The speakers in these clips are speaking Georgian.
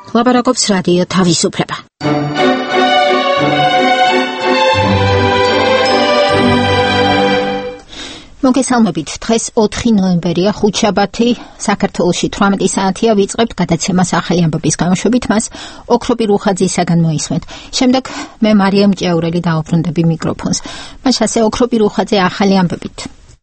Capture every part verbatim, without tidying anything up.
ლაპარაკობს რადიო თავისუფლება. მოგესალმებით, დღეს ოთხი ნოემბერია, ხუთშაბათი, საქართველოში თვრამეტი საათია, ვიწყებთ გადაცემას ახალი ამბების გამოშვებით, მას ოქროპი რუხაძისაგან მოისმენთ. შემდეგ მე მარიამ ჭეურელი დაუბრუნდები მიკროფონს. მას ასე ოქროპი რუხაძე ახალი ამბებით.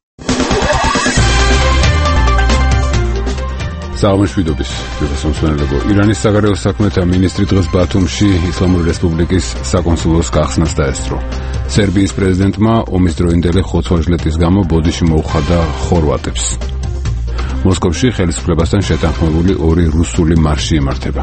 საამშვიდობის ჯგუფსამსვენელებო. ირანის საგარეო საქმეთა მინისტრი დღეს ბათუმში ისლამური რესპუბლიკის საკონსულოს გახსნას დაესწრო. სერბიის პრეზიდენტმა ომის დროინდელი ხოცვა-ჟლეტის გამო ბოდიში მოუხადა ხორვატებს. მოსკოვში ხელისუფლებასთან შეთანხმებული ორი რუსული მარში იმართება.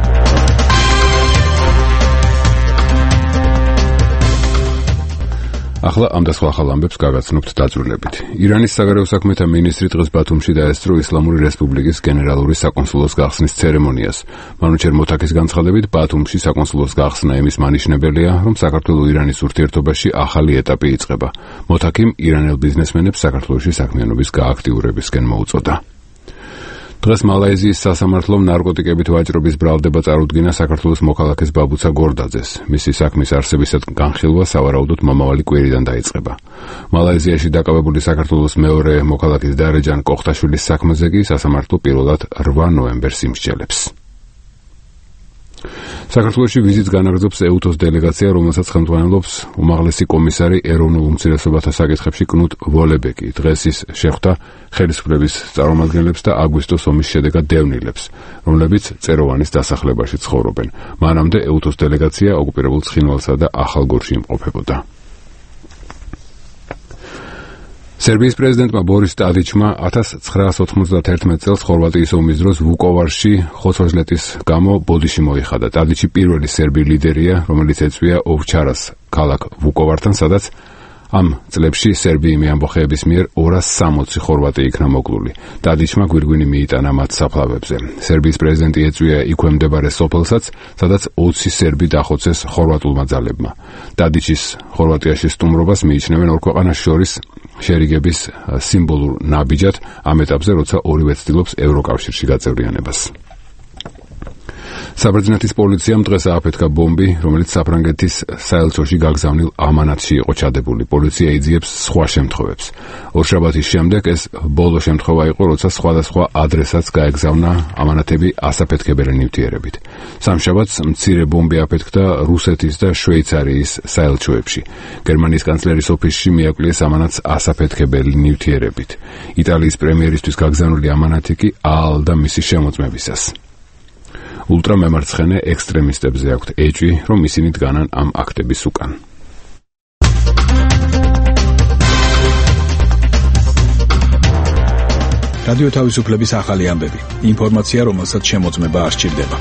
ახლა ამ და სხვა ახალ ამბებს გავაცნობთ დაძრულებით. ირანის საგარეო საქმეთა მინისტრი დღეს ბათუმში დაესწრო ისლამური რესპუბლიკის გენერალური საკონსულოს გახსნის ცერემონიას. მანუჩერ მოთაკის განცხადებით, ბათუმში საკონსულოს გახსნა იმის მანიშნებელია, რომ საქართველო-ირანის ურთიერთობაში ახალი ეტაპი იწყება. მოთაკიმ ირანელ ბიზნესმენებს საქართველოში საქმიანობის გააქტიურებისკენ მოუწოდა. დღეს მალაიზიის სასამართლომ ნარკოტიკებით ვაჭრობის ბრალდება წარუდგინა საქართველოს მოქალაქეს ბაბუცა გორდაძეს. მისი საქმის არსებისად განხილვა სავარაუდოდ მომავალი კვირიდან დაიწყება. მალაიზიაში დაკავებული საქართველოს მეორე მოქალაქის დარეჯან კოხტაშვილის საქმეზე კი სასამართლო პირველად რვა ნოემბერს იმსჯელებს. საქართველოში ვიზიტს განაგრძობს ეუთოს დელეგაცია, რომელსაც ხელმძღვანელობს უმაღლესი კომისარი ეროვნულ უმცირესობათა საკითხებში კნუტ ვოლებეკი. დღეს ის შეხვდა ხელისუფლების წარმომადგენლებს და აგვისტოს ომის შედეგად დევნილებს, რომლებიც წეროვანის დასახლებაში ცხოვრობენ. მანამდე ეუთოს დელეგაცია ოკუპირებულ ცხინვალსა და ახალგორში იმყოფებოდა. სერბიის პრეზიდენტმა ბორის ტადიჩმა ათას ცხრაას ოთხმოცდაათერთმეტ წელს ხორვატიის ომის დროს ვუკოვარში ხოცვა-ჟლეტის გამო ბოდიში მოიხადა. ტადიჩი პირველი სერბი ლიდერია, რომელიც ეწვია ოვჩარას ქალაქ ვუკოვართან, სადაც ამ წლებში სერბიიმი ამბოხეების მიერ ორას სამოცი ხორვატი იქნა მოკლული. ტადიჩმა გვირგვინი მიიტანა მათ საფლავებზე. სერბიის პრეზიდენტი ეწვია იქვე მდებარე სოფელსაც, სადაც ოცი სერბი დახოცეს ხორვატულმა ძალებმა. ტადიჩის ხორვატიაში სტუმრობას მიიჩნევენ ორ ქვეყანას შორის შერიგების სიმბოლურ ნაბიჯად ამ ეტაპზე, როცა ორივე ცდილობს ევროკავშირში გაწევრიანებას. საბერძნეთის პოლიციამ დღეს ააფეთქა ბომბი, რომელიც საფრანგეთის საელჩოში გაგზავნილ ამანატში იყო ჩადებული. პოლიცია იძიებს სხვა შემთხვევებს. ორშაბათის შემდეგ ეს ბოლო შემთხვევა იყო, როცა სხვადასხვა ადრესატს გაეგზავნა ამანატები ასაფეთქებელი ნივთიერებით. სამშაბათს მცირე ბომბი აფეთქდა რუსეთის და შვეიცარიის საელჩოებში. გერმანიის კანცლერის ოფისში მიაკვლიეს ამანატს ასაფეთქებელი ნივთიერებით. იტალიის პრემიერისთვის გაგზავნილი ამანატი კი აალდა მისი შემოწმებისას. ულტრამემარცხენე ექსტრემისტებზე აქვთ ეჭვი, რომ ისინი დგანან ამ აქტების უკან. რადიო თავისუფლების ახალი ამბები. ინფორმაცია, რომელსაც შემოწმება არ სჭირდება.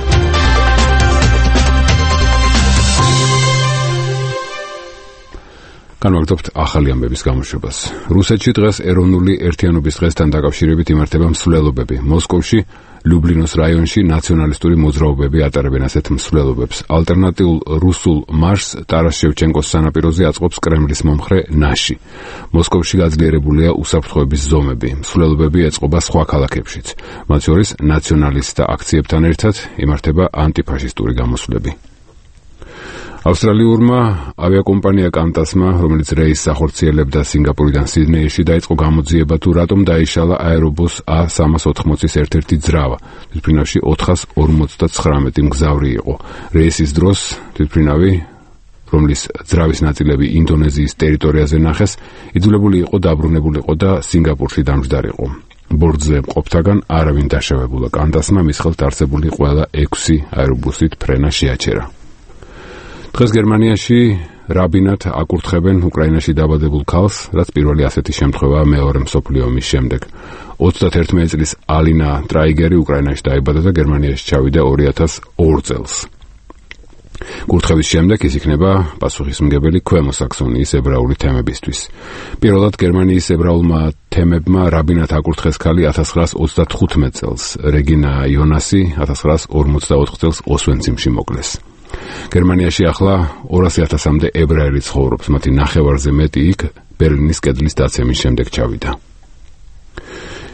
განვაგრძობთ ახალი ამბების გამოშვებას. რუსეთში დღეს ეროვნული ერთიანობის დღესთან დაკავშირებით იმართება მსვლელობები. მოსკოვში ლიუბლინოს რაიონში ნაციონალისტური მოძრაობები ატარებენ ასეთ მსვლელობებს. ალტერნატიულ რუსულ მარშს ტარას შევჩენკოს სანაპიროზე აწყობს კრემლის მომხრე ნაში. მოსკოვში გაძლიერებულია უსაფრთხოების ზომები. მსვლელობები ეწყობა სხვა ქალაქებშიც. მათ შორის ნაციონალისტთა აქციებთან ერთად იმართება ანტიფაშისტური გამოსვლები. ავსტრალიურმა ავიაკომპანია კანტასმა, რომელიც რეისს ახორციელებდა სინგაპურიდან სიდნეიში, დაიწყო გამოძიება თუ რატომ დაიშალა აერობუს A სამას ოთხმოცის ერთ-ერთი ძრავა. თვითმფრინავში ოთხას ორმოცდათხრამეტი მგზავრი იყო. რეისის დროს თვითმფრინავი, რომლის ძრავის ნაწილები ინდონეზიის ტერიტორიაზე ნახეს, იძულებული იყო დაბრუნებულიყო და სინგაპურში დამჯდარიყო. ბორტზე მყოფთაგან არავინ დაშავებულა. კანტასმა მის ხელთ არსებული ყველა ექვსი აერობუსით ფრენა შეაჩერა. დღეს გერმანიაში რაბინად აკურთხებენ უკრაინაში დაბადებულ ქალს, რაც პირველი ასეთი შემთხვევაა მეორე მსოფლიო ომის შემდეგ. ოცდაათერთმეტი წლის ალინა ტრაიგერი უკრაინაში დაიბადა და გერმანიაში ჩავიდა ორი ათას ორ წელს. კურთხევის შემდეგ ის იქნება პასუხისმგებელი ქვემო საქსონიის ებრაული თემებისთვის. პირველად გერმანიის ებრაულმა თემებმა რაბინად აკურთხეს ქალი ათას ცხრაას ოცდათხუთმეტ წელს. რეგინა იონასი ათას ცხრაას ორმოცდაოთხ წელს ოსვენციმში მოკლეს. გერმანიაში ახლა ორასი ათასამდე ებრაელი ცხოვრობს, მათი ნახევარზე მეტი იქ ბერლინის კედლის დაცემის შემდეგ ჩავიდა.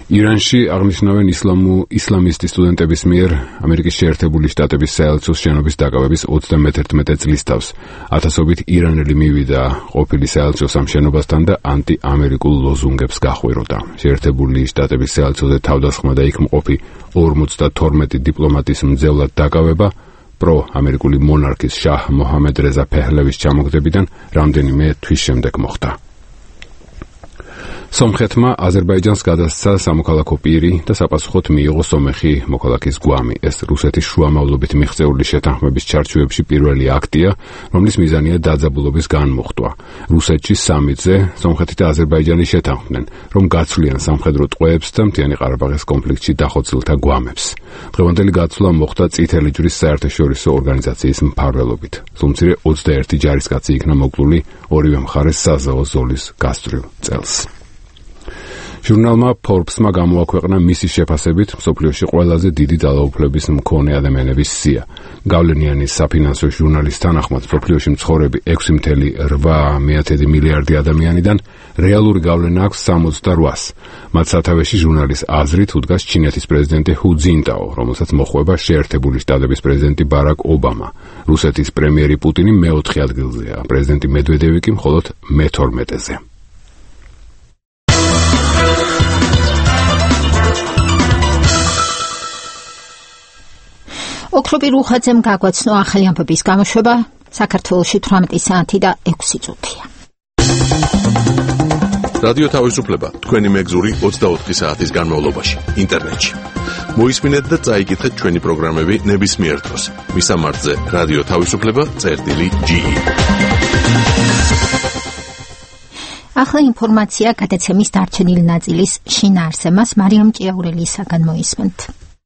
ირანში აღნიშნავენ ისლამუ ისლამისტი სტუდენტების მიერ ამერიკის შეერთებული შტატების საელჩოს შენობის დაკავების ოცდამეთერთმეტე წლის თავს ათასობით ირანელი მივიდა ყოფილი საელჩოს ამ შენობასთან და ანტი-ამერიკულ ლოზუნგებს გახვიროდა. შეერთებული შტატების საელჩოზე თავდასხმა და იქ მყოფი ორმოცდათორმეტი დიპლომატის მძევლად დაკავება პრო-ამერიკული მონარქის შაჰ მოჰამედ რეზა ფეჰლევის ჩამოგდებიდან რამდენიმე თვის შემდეგ მოხდა. სომხეთმა აზერბაიჯანს გადასცა სამოქალაქო პირი და საპასუხოდ მიიღო სომეხი მოქალაქის გვამი. ეს რუსეთის შუამავლობით მიღწეული შეთანხმების ჩარჩოებში პირველი აქტია, რომლის მიზანია დაძაბულობის განმუხტვა. რუსეთში სამიტზე სომხეთი და აზერბაიჯანი შეთანხმდნენ, რომ გაცვლიან სამხედრო ტყვეებს და მთიანი ყარაბაღის კონფლიქტში დახოცილთა გვამებს. დღევანდელი გაცვლა მოხდა წითელი ჯვრის საერთაშორისო ორგანიზაციის მფარველობით. სულ მცირე ოცდაერთი ჯარისკაცი იქნა მოკლული ორივე მხარეს საზავო ზოლის გასწვრივ წელს. ჟურნალმა Forbes-მა გამოაქვეყნა მისი შეფასებით მსოფლიოში ყველაზე დიდი ძალაუფლების მქონე ადამიანების სია. გავლენიანი საფინანსო ჟურნალის თანახმად მსოფლიოში მცხოვრები ექვსი წუთი რვა მილიარდი ადამიანიდან რეალური გავლენა აქვს სამოცდაოთხს. მათ სათავეში ჟურნალის აზრით უდგას ჩინეთის პრეზიდენტი ჰუ ძინტაო, რომელსაც მოხვება შეერთებული შტატების პრეზიდენტი ბარაკ ობამა. რუსეთის პრემიერი პუტინი მეოთხე ადგილზეა, პრეზიდენტი მედვედევი კი მხოლოდ მეთორმეტეზე. ოქროპი რუხაძემ გაგვაცნო ახალი ამბების გამოშვება საქართველოში თვრამეტი საათი და ექვსი წუთია. რადიო თავისუფლება თქვენი მეგზური ოცდაოთხი საათის განმავლობაში ინტერნეტში. მოისმინეთ და წაიკითხეთ ჩვენი პროგრამები ნებისმიერ დროს. მისამართზე რადიო თავისუფლება წერტილი ჯი. ახლა ინფორმაცია გადაცემის დარჩენილი ნაწილის შინაარსებას მარიამ ჭიაურელისაგან მოისმენთ.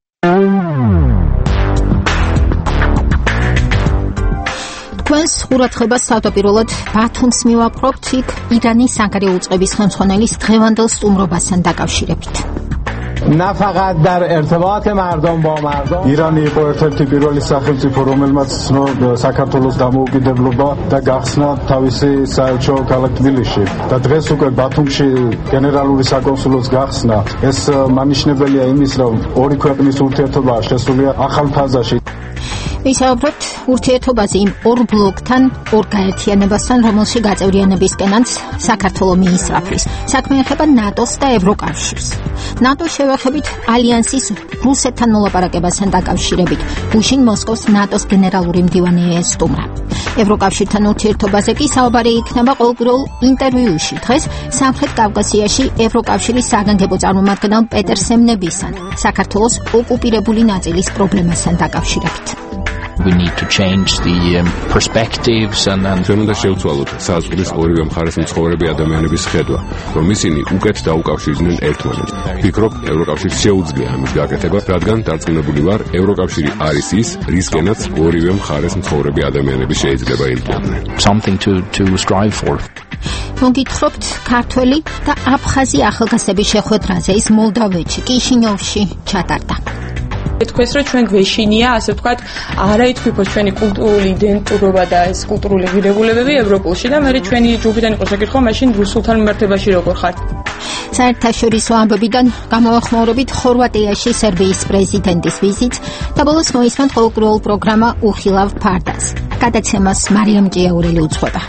თქვენს ყურადღებას თავდაპირველად ბათუმს მივაპყრობთ იქ ირანის საგარეო უწყების ხელმძღვანელის დღევანდელ სტუმრობასთან დაკავშირებით. نه فقط در ارتباط مردم با مردم ირანი იყო ერთ-ერთი პირველი სახელმწიფო, რომელმაც საქართველოს დამოუკიდებლობა და გახსნა თავისი საელჩო ქალაქ თბილისში და დღეს უკვე ბათუმში გენერალური საკონსულოს გახსნა. ეს მანიშნებელია იმის, რომ ორი ქვეყნის ურთიერთობა შესულია ახალ ფაზაში. ვისაუბრებთ ურთიერთობაზე იმ ორ ბლოკთან, ორ გაერთიანებასთან, რომელში გაწევრიანებისკენაც საქართველო მიისწრაფვის. საქმე ეხება ნატოს და ევროკავშირს. ნატოს შევეხებით ალიანსის რუსეთთან მოლაპარაკებასთან დაკავშირებით გუშინ მოსკოვს ნატოს გენერალური მდივანი ესტუმრა. ევროკავშირთან ურთიერთობაზე კი საუბარი იქნება ყოველდღიურ ინტერვიუში. დღეს სამხრეთ კავკასიაში ევროკავშირის საგანგებო წარმომადგენელ პეტერ სემნებისთან საქართველოს ოკუპირებული ნაწილის პრობლემასთან დაკავშირებით. We need to change the um, perspectives and then ჩვენ უნდა შევცვალოთ საზღვრის ორივე მხარეს მცხოვრები ადამიანების ხედვა, რომ ისინი უკეთ დაუკავშირდნენ ერთმანეთს. ვფიქრობ, ევროკავშირს შეუძლია ამის გაკეთება, რადგან დარწმუნებული ვარ, ევროკავშირი არის ის, რისკენაც ორივე მხარეს მცხოვრები ადამიანები შეიძლება ილტვადნენ. something to to strive for. მოგითხრობთ ქართველი და აფხაზი ახალგაზრდების შეხვედრაზე ის მოლდავეთში, კიშინიოვში ჩატარდა. თქვენს რომ ჩვენ გვეშინია, ასე ვთქვათ, არა ითქვიფოს ჩვენი კულტურული იდენტურობა და ეს კულტურული ღირებულებები ევროპულში და მე ჩვენი ჯგუფიდან იყო შეკითხვა, მაშინ რუსულთან მიმართებაში როგორ ხართ? საერთაშორისო ამბებიდან გამოვახმაურებით ხორვატიაში სერბიის პრეზიდენტის ვიზიტს და ბოლოს მოისმენთ ყოველდღიურ პროგრამა უხილავ ფარდას. გადაცემას მარიამ ჭიაურელი უძღვება.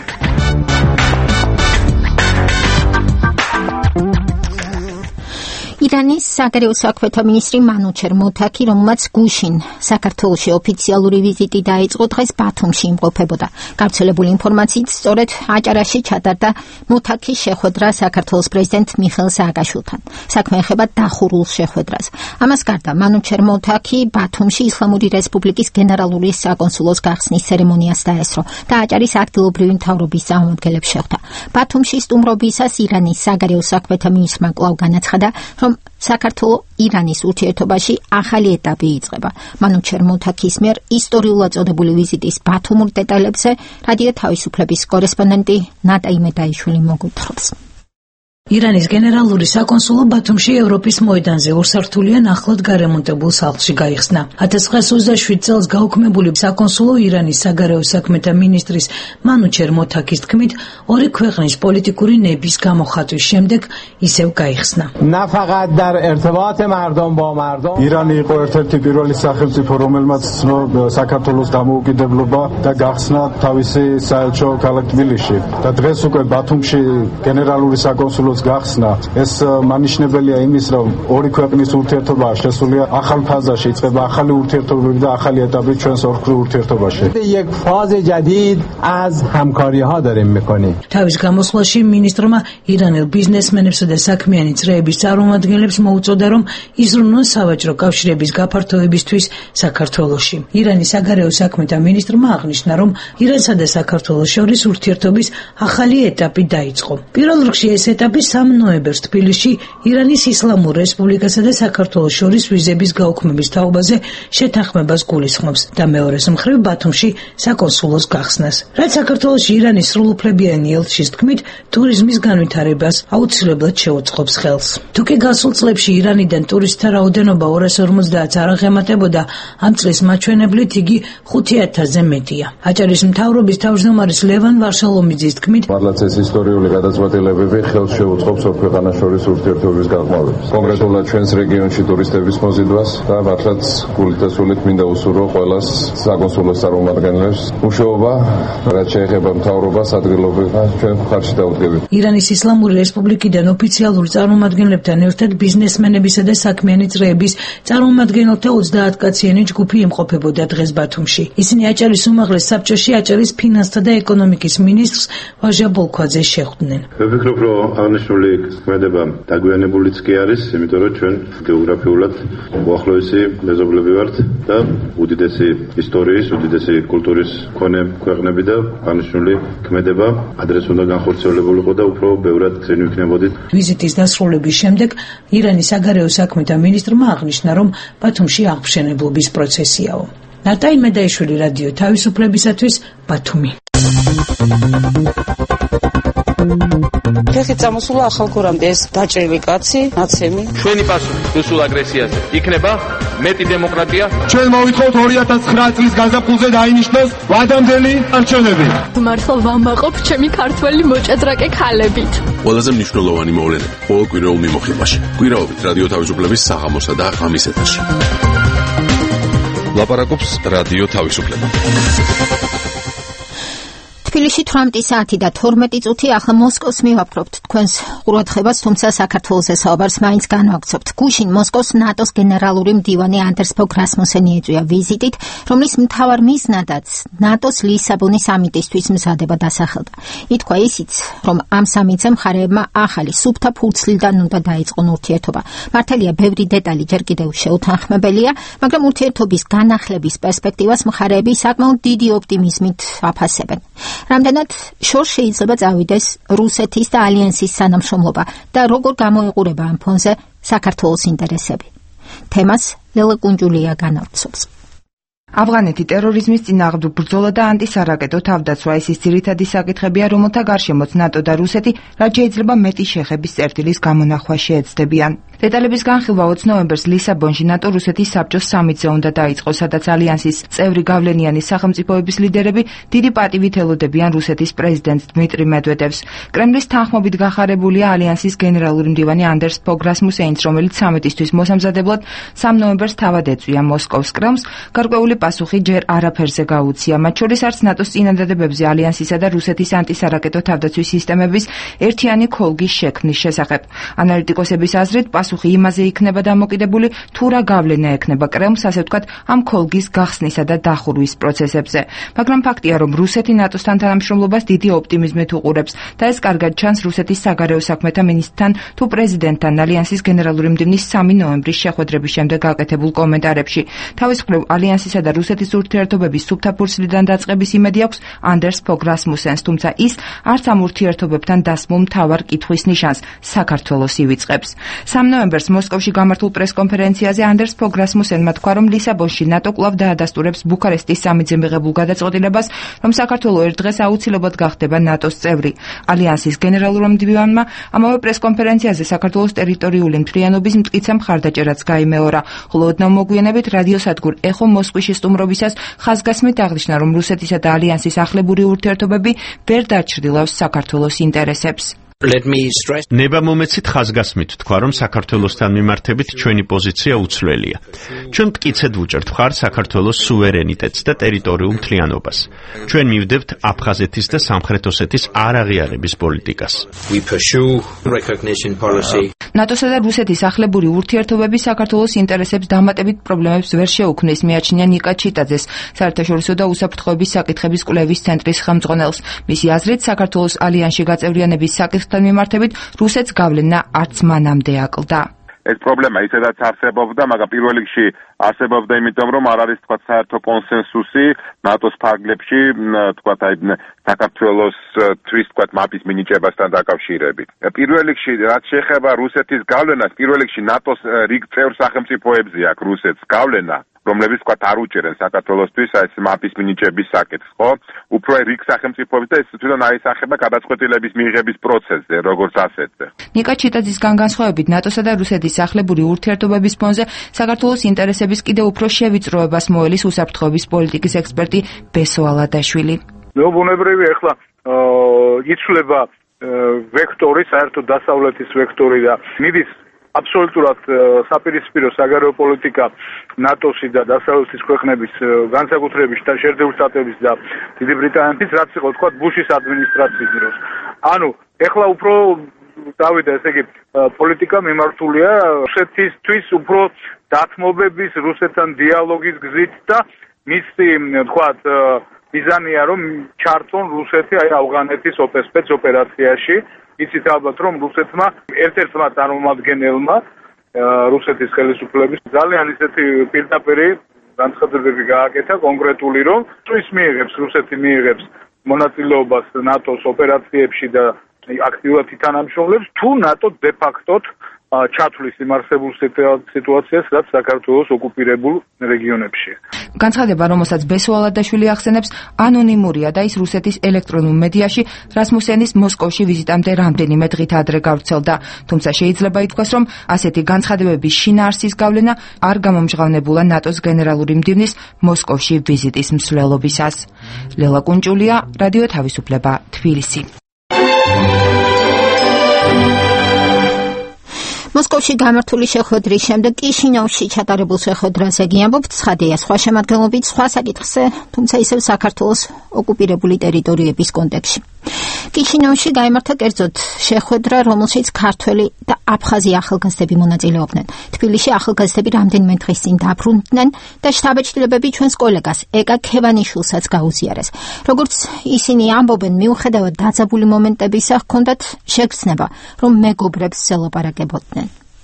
ირანის საგარეო საქმეთა მინისტრი მანუჩერ მოთაკი, რომელმაც გუშინ საქართველოში ოფიციალური ვიზიტი დაიწყო, დღეს ბათუმში იმყოფებოდა. გავრცელებული ინფორმაციით, სწორედ აჭარაში ჩატარდა მოთაკის შეხვედრა საქართველოს პრეზიდენტ მიხეილ სააკაშვილთან. საქმე ეხება დახურულ შეხვედრას. ამას გარდა მანუჩერ მოთაკი ბათუმში ისლამური რესპუბლიკის გენერალური საკონსულოს გახსნის ცერემონიას დაესწრო და აჭარის ადგილობრივი მთავრობის წარმომადგენლებს შეხვდა. ბათუმში სტუმრობისას ირანის საგარეო საქმეთა მინისტრმა კვლავ განაცხადა, რომ საქართველო ირანის ურთიერთობაში ახალი ეტაპი იწყება. მანუჩერ მოთაკის მიერ ისტორიულად წოდებული ვიზიტის ბათუმურ დეტალებზე რადიო თავისუფლების კორესპონდენტი ნატა იმედაიშვილი მოგვითხრობს. ირანის გენერალური საკონსულო ბათუმში ევროპის მოედანზე ორსართულიან ახლად გარემონტებულ სახლში გაიხსნა. ათას ცხრაას ოცდაშვიდ წელს გაუქმებული საკონსულო ირანის საგარეო საქმეთა მინისტრის მანუჩერ მოთაქის თქმით, ორი ქვეყნის პოლიტიკური ნების გამოხატვის შემდეგ ისევ გაიხსნა. ირანი იყო ერთ-ერთი პირველი სახელმწიფო, რომელმაც ცნო საქართველოს დამოუკიდებლობა და გახსნა თავისი საელჩო ქალაქ თბილისში. და დღეს უკვე ბათუმში გენერალური საკონსულოს გახსნა. ეს მანიშნებელია იმის, რომ ორი ქვეყნის ურთიერთობაა შესულია ახალ ფაზაში, იწყება ახალი ურთიერთობები და ახალი ეტაპი ჩვენს ორქრულ ურთიერთობაში. یک فاز جدید از همکاری ها داریم میکنیم. თავის გამოსვლაში მინისტრმა ირანელ ბიზნესმენებსა და საქმიანი წრეების წარმომადგენლებს მოუწოდა, რომ იზრუნონ სავაჭრო კავშირების გაფართოებისთვის საქართველოში. ირანის საგარეო საქმეთა მინისტრმა აღნიშნა, რომ ირანსა და საქართველოს შორის ურთიერთობის ახალი ეტაპი დაიწყო. პირველ რიგში ეს ეტაპი სამ ნოემბერს თბილისში ირანის ისლამურ რესპუბლიკასა და საქართველოს შორის ვიზების გაუქმების თაობაზე შეთანხმებას გულისხმობს და მეორეს მხრივ ბათუმში საკონსულოს გახსნას. რაც საქართველოში ირანის სრულუფლებიანი ელჩის თქმით, ტურიზმის განვითარებას აუცილებლად შეუწყობს ხელს. თუკი გასულ წლებში ირანიდან ტურისტთა რაოდენობა ორას ორმოცდაათს არ აღემატებოდა, ამ წლის მაჩვენებლით იგი ხუთი ათასზე მეტია. აჭარის მთავრობის თავმჯდომარის ლევან ვარშალომიძის თქმით, მართლაც ეს ისტორიული გადაწყვეტილებები ხელს შეუწყობს ორ ქვეყანას შორის ურთიერთობის გაღრმავებას. კონკრეტულად ჩვენს რეგიონში ტურისტების მოზიდვას და მართლაც გულით და სულით მინდა უსურვო ყველას საკონსულოს წარმომადგენლებს მუშაობა, რაც შეეხება მთავრობას, ადგილობრივად ჩვენ მხარში დავუდგებით. ირანის ისლამური რესპუბლიკიდან ოფიციალურ წარმომადგენლებთან ერთად ბიზნესმენებისა და საქმიანი წრეების წარმომადგენელთა ოცდაათკაციანი ჯგუფი იმყოფებოდა დღეს ბათუმში. ისინი აჭარის უმაღლეს საბჭოში აჭარის ფინანსთა და ეკონომიკის მინისტრს ვაჟა ბოლქვაძეს შეხვდნენ. ვფიქრობ, რომ აღნიშნული ქმედება დაგვიანებულიც კი არის, იმიტომ რომ ჩვენ გეოგრაფიულად უახლოესი მეზობლები ვართ და უდიდესი ისტორიის, უდიდესი კულტურის მქონე ქვეყნები და აღნიშნული ქმედება ადრეს უნდა განხორციელებულიყო და უფრო ბევრად ξენი ვიქნებოდით. ვიზიტის დასრულების შემდეგ ირანის საგარეო საქმეთა მინისტრმა აღნიშნა, რომ ბათუმში აღმშენებლობის პროცესიაო. ნატაი მედაიშვილი, რადიო თავისუფლებისათვის, ბათუმი. ხეხით წამოსულა ახალგორამდე ეს დაჭრილი კაცი, ნაცემი. ჩვენი პასუხი რუსულ აგრესიაზე იქნება მეტი დემოკრატია. ჩვენ მოვითხოვთ ორი ათას ცხრა წლის გაზაფხულზე დაინიშნოს ვადამდელი არჩევნები. მართლა ვამაყობ ჩემი ქართველი მოჭადრაკე ქალებით. ყველაზე მნიშვნელოვანი მოვლენები ყოველ კვირაულ მიმოხილვაში. კვირაობით რადიო თავისუფლების საღამოსა და ღამის ეთერში. ლაპარაკობს რადიო თავისუფლება. თბილისში თვრამეტი საათი და თორმეტი წუთი, ახლა მოსკოვს მივაპყრობთ თქვენს ყურადღებას, თუმცა საქართველოს საუბარს მაინც განვაგრძობთ. გუშინ მოსკოვს ნატოს გენერალური მდივანი ანდერს ფოგ რასმუსენი ეწვია ვიზიტით, რომლის მთავარ მიზნადაც ნატოს ლისაბონის სამიტისთვის მზადება დასახელდა. ითქვა ისიც, რომ ამ სამიტზე მხარეებმა ახალი სუფთა ფურცლიდან უნდა დაიწყონ ურთიერთობა. მართალია, ბევრი დეტალი ჯერ კიდევ შეუთანხმებელია, მაგრამ ურთიერთობის განახლების პერსპექტივას მხარეები საკმაოდ დიდი ოპტიმიზმით აფასებენ. რამდენად შორს შეიძლება წავიდეს რუსეთის და ალიანსის თანამშრომლობა და როგორ გამოიყურება ამ ფონზე საქართველოს ინტერესები. თემას ლელა კუნჯულია განავრცობს. ავღანეთი ტერორიზმის წინააღმდეგ ბრძოლა და ანტისარაკეტო თავდაცვა ის ძირითადი საკითხებია, რომელთა გარშემოც ნატო და რუსეთი რაც შეიძლება მეტი შეხების წერტილის გამონახვა შეეცდებიან. დეტალების განხილვა ოც ნოემბერს ლისაბონში ნატო-რუსეთის საბჭოს სამიტზე უნდა დაიწყოს, სადაც ალიანსის წევრი გავლენიანი სახელმწიფოების ლიდერები დიდი პატივით ელოდებიან რუსეთის პრეზიდენტს დმიტრი მედვედევს. კრემლის თანხმობით გახარებულია ალიანსის გენერალური მდივანი ანდერს ფოგ რასმუსენიც, რომელიც სამიტისთვის მოსამზადებლად სამ ნოემბერს თავად ეწვია მოსკოვს. კრემლს გარკვეული პასუხი ჯერ არაფერზე გაუცია, მათ შორის არც ნატოს წინადადებებზე ალიანსისა და რუსეთის ანტისარაკეტო თავდაცვის სისტემების ერთიანი ქოლგის შექმნის შესახებ. ანალიტიკოსების აზრით, პასუხი იმაზე იქნება დამოკიდებული, თუ რა გავლენა ექნება კრემლს, ასე ვთქვათ, ამ ქოლგის გახსნისა და დახურვის პროცესებზე. მაგრამ ფაქტია, რომ რუსეთი ნატოსთან თანამშრომლობას დიდი ოპტიმიზმით უყურებს და ეს კარგად ჩანს რუსეთის საგარეო საქმეთა მინისტრთან თუ პრეზიდენტთან ალიანსის გენერალური მდივნის სამი ნოემბრის შეხვედრების შემდეგ გაკეთებულ კომენტარებში. თავის მხრივ ალიანსისა და რუსეთის ურთიერთობების სუფთა ფურცლიდან დაწყების იმედი აქვს ანდერს ფოგ რასმუსენს, თუმცა ის არც ამ ურთიერთობებთან დასმულ მთავარ კითხვის ნიშანს საქართველოს ივიწყებს. სამ ნოემბერს მოსკოვში გამართულ პრესკონფერენციაზე ანდერს ფოგ რასმუსენმა თქვა, რომ ლისაბონში ნატო კვლავ დაადასტურებს ბუქარესტის სამიძე მიღებულ გადაწყვეტილებას, რომ საქართველო ერთ დღეს აუცილებლად გახდება ნატოს წევრი. ალიანსის გენერალურმა მდივანმა ამავე პრესკონფერენციაზე საქართველოს ტერიტორიული მთლიანობის მტკიცე მხარდაჭერაც გაიმეორა, ხოლო ოდნავ მოგვიანებით რადიოსადგურ ეხო მოსკოვში სტუმრობისას ხაზგასმით აღნიშნა, რომ რუსეთისა და ალიანსის ახლებური ურთიერთობები ვერ დაჩრდილავს საქართველოს ინტერესებს. ნება მომეცით ხაზგასმით თქვა, რომ საქართველოსთან მიმართებით ჩვენი პოზიცია უცვლელია. ჩვენ მტკიცედ ვუჭერთ მხარს საქართველოს სუვერენიტეტს და ტერიტორიულ მთლიანობას. ჩვენ მივდებთ აფხაზეთის და სამხრეთ ოსეთის არაღიარების პოლიტიკას. ნატოსა და რუსეთის ახლებური ურთიერთობები საქართველოს ინტერესებს დამატებით პრობლემებს ვერ შეუქმნის, მიაჩნია ნიკა ჩიტაძეს, საერთაშორისო და უსაფრთხოების საკითხების კვლევის ცენტრის ხელმძღვანელს. მისი აზრით, საქართველოს ალიანსში გაწევრიანების საკითხ მიმართებით რუსეთს გავლენა არც მანამდე აკლდა. ეს პრობლემა ისედაც არსებობდა, მაგრამ პირველ რიგში არსებობდა იმიტომ, რომ არ არის თქვა საერთო კონსენსუსი ნატოს ფარგლებში, თქვა აი საქართველოსთვის თქვა მაპის მინიჭებასთან დაკავშირებით. პირველ რიგში რაც შეეხება რუსეთის გავლენას, პირველ რიგში ნატოს რიგ წევრ სახელმწიფოებზე აქვს რუსეთს გავლენა, რომლებიც თქვა არ უჭერენ საქართველოსთვის ეს მაპის მინიჭების საკითხს, ხო? უფრო რიგ სახელმწიფოებს და ეს თვითონ აისახება გადაწყვეტილების მიღების პროცესზე, როგორც ასეთზე. ნიკა ჩიტაძისგან განსხვავებით, ნატოსა და რუსეთის ახლებური ურთიერთობების ფონზე საქართველოს ინტერესების კიდევ უფრო შევიწროებას მოელის უსაფრთხოების პოლიტიკის ექსპერტი ბესო ალადაშვილი. მეუბნებრივი ახლა იცვლება ვექტორი, საერთოდ დასავლეთის ვექტორი და მიდის აბსოლუტურად საპირისპირო საგარეო პოლიტიკა ნატოსი და დასავლეთის ქვეყნების განსაკუთრებით შეერთებული შტატების და დიდი ბრიტანეთის, რაც იყო თქვა ბუშის ადმინისტრაციის დროს. ანუ ეხლა უფრო დავიდა ესე იგი პოლიტიკა მიმართულია რუსეთისთვის უფრო დათმობების, რუსეთთან დიალოგის გზით და მისი თქვა მიზანია რომ ჩართონ რუსეთი აი ავღანეთის სპეცოპერაციაში. იცით ალბათ რომ რუსეთმა ერთ-ერთმა წარმომადგენელმა რუსეთის ხელისუფლების ძალიან ისეთი პირდაპირი განცხადებები გააკეთა კონკრეტული რომ ის მიიღებს რუსეთი მიიღებს მონაწილეობას ნატოს ოპერაციებში და აქტიურად ითანამშრომლებს თუ ნატო დე ფაქტოდ ჩათვლის იმ არსებულ სიტუაციას, რაც საქართველოს ოკუპირებულ რეგიონებში. განცხადება, რომელსაც ბესო ალადაშვილი ახსენებს, ანონიმურია და ის რუსეთის ელექტრონულ მედიაში რასმუსენის მოსკოვში ვიზიტამდე რამდენიმე დღით ადრე გავრცელდა. თუმცა შეიძლება ითქვას, რომ ასეთი განცხადებების შინაარსის გავლენა არ გამომჟღავნებულა ნატოს გენერალური მდივნის მოსკოვში ვიზიტის მსვლელობისას. ლელა კუნჭულია, რადიო თავისუფლება, თბილისი. მოსკოვში გამართული შეხვედრის შემდეგ კიშინიოვში ჩატარებულ შეხვედრაზე გიამბობთ ცხადია სხვა შემადგენლობით სხვა საკითხზე, თუმცა ისევ საქართველოს ოკუპირებული ტერიტორიების კონტექსტში. კიშინიოვში გაიმართა კერძოდ შეხვედრა, რომელშიც ქართველი და აფხაზი ახალგაზრდები მონაწილეობდნენ. თბილისში ახალგაზრდები რამდენიმე დღის წინ დაბრუნდნენ და შთაბეჭდილებები ჩვენს კოლეგას ეკა ქევანიშვილსაც გაუზიარეს. როგორც ისინი ამბობენ, მიუხედავად დაძაბული მომენტებისა, ჰქონდათ შეგრძნება, რომ მეგობრებს ელაპარაკებოდნენ.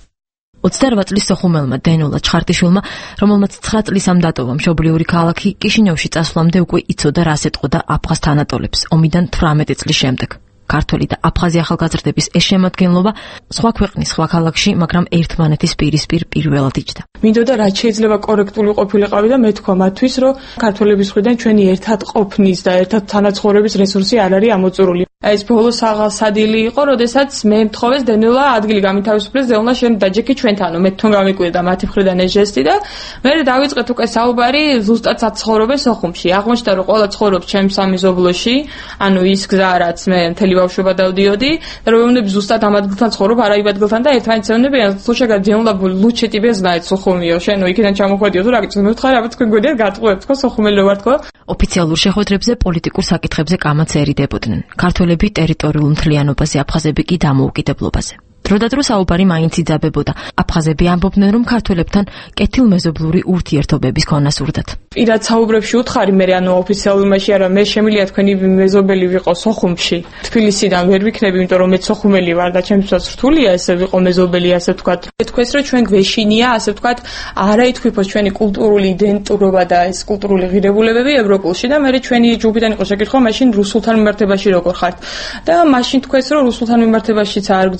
ოცდაორ წლის სოხუმელმა დენულა ჩხარტიშვილმა, რომელმაც ცხრა წლის ამ დატოვა მშობლიური ქალაქი, კიშინიოვში წასვლამდე უკვე იცოდა რას ეტყოდა აფხაზ თანატოლებს ომიდან თვრამეტი წლის შემდეგ. ქართველი და აფხაზი ახალგაზრდების ეს შემადგენლობა სხვა ქვეყნის სხვა ქალაქში, მაგრამ ერთმანეთის პირისპირ პირველად იჯდა. მინდოდა რაც შეიძლება კორექტული ყოფილიყავი და მე თქვა მათთვის, რომ ქართველების მხრიდან ჩვენი ერთად ყოფნის და ერთად თანაცხოვრების რესურსი არ არის ამოწურული. ეს ბოლო საგასადილი იყო, როდესაც მე მთხოვეს დენილა ადგილი გამითავისუფლეს, ზეუნა შენ დაჯექი ჩვენთანო. მე თვითონ გამიკვირდა მათი მხრიდან ეს ჟესტი და მე დავიწყეთ უკვე საუბარი ზუსტად საცხოვრებელ სოხუმში. აღმოჩნდა რომ ყველა ცხოვრობს ჩემს სამიზობლოში, ანუ ის გზა რაც მე მთელი ბავშვობა დავდიოდი და რომ ეუბნები ზუსტად ამ ადგილთან ცხოვრობ, არა იმ ადგილთან და ერთმანეთს ეუბნებიან, слушай, დენილა лучше тебе знать სოხუმიო, შენ იქიდან ჩამოხვედიო თუ რა გიწევს, მე ვთხარი, აბა თქვენ გვედიათ გატყუებთ ხო სოხუმელი ვარ თქო. ოფიციალურ შეხვედრებზე პოლიტიკურ საკითხებზე კამაც ერიდებოდნენ. ქართველები ტერიტორიულ მთლიანობაზე, აფხაზები კი დამოუკიდებლობაზე. დროდადრო საუბარი მაინც იძაბებოდა. აფხაზები ამბობდნენ, რომ ქართველებთან კეთილმეზობლური ურთიერთობების ქონა სურდათ. პირად საუბრებში უთხარი მე ანუ ოფიციალურში არა, მე შემიძლია თქვენი მეზობელი ვიყო სოხუმში. თბილისიდან ვერ ვიქნები, იმიტომ რომ მე სოხუმელი ვარ და ჩემსაც რთულია ესე ვიყო მეზობელი, ასე ვთქვათ. თქვენს რომ ჩვენ გვეშინია, ასე ვთქვათ, არა ითქვიფოს ჩვენი კულტურული იდენტურობა და ეს კულტურული ღირებულებები ევროპულში და მე ჩვენი ჯგუფიდან იყო შეკითხვა, მაშინ რუსულთან მიმართებაში როგორ ხართ? და მაშინ თქვენს რომ რუსულთან მიმართებაშიც არ გძნობენ ასე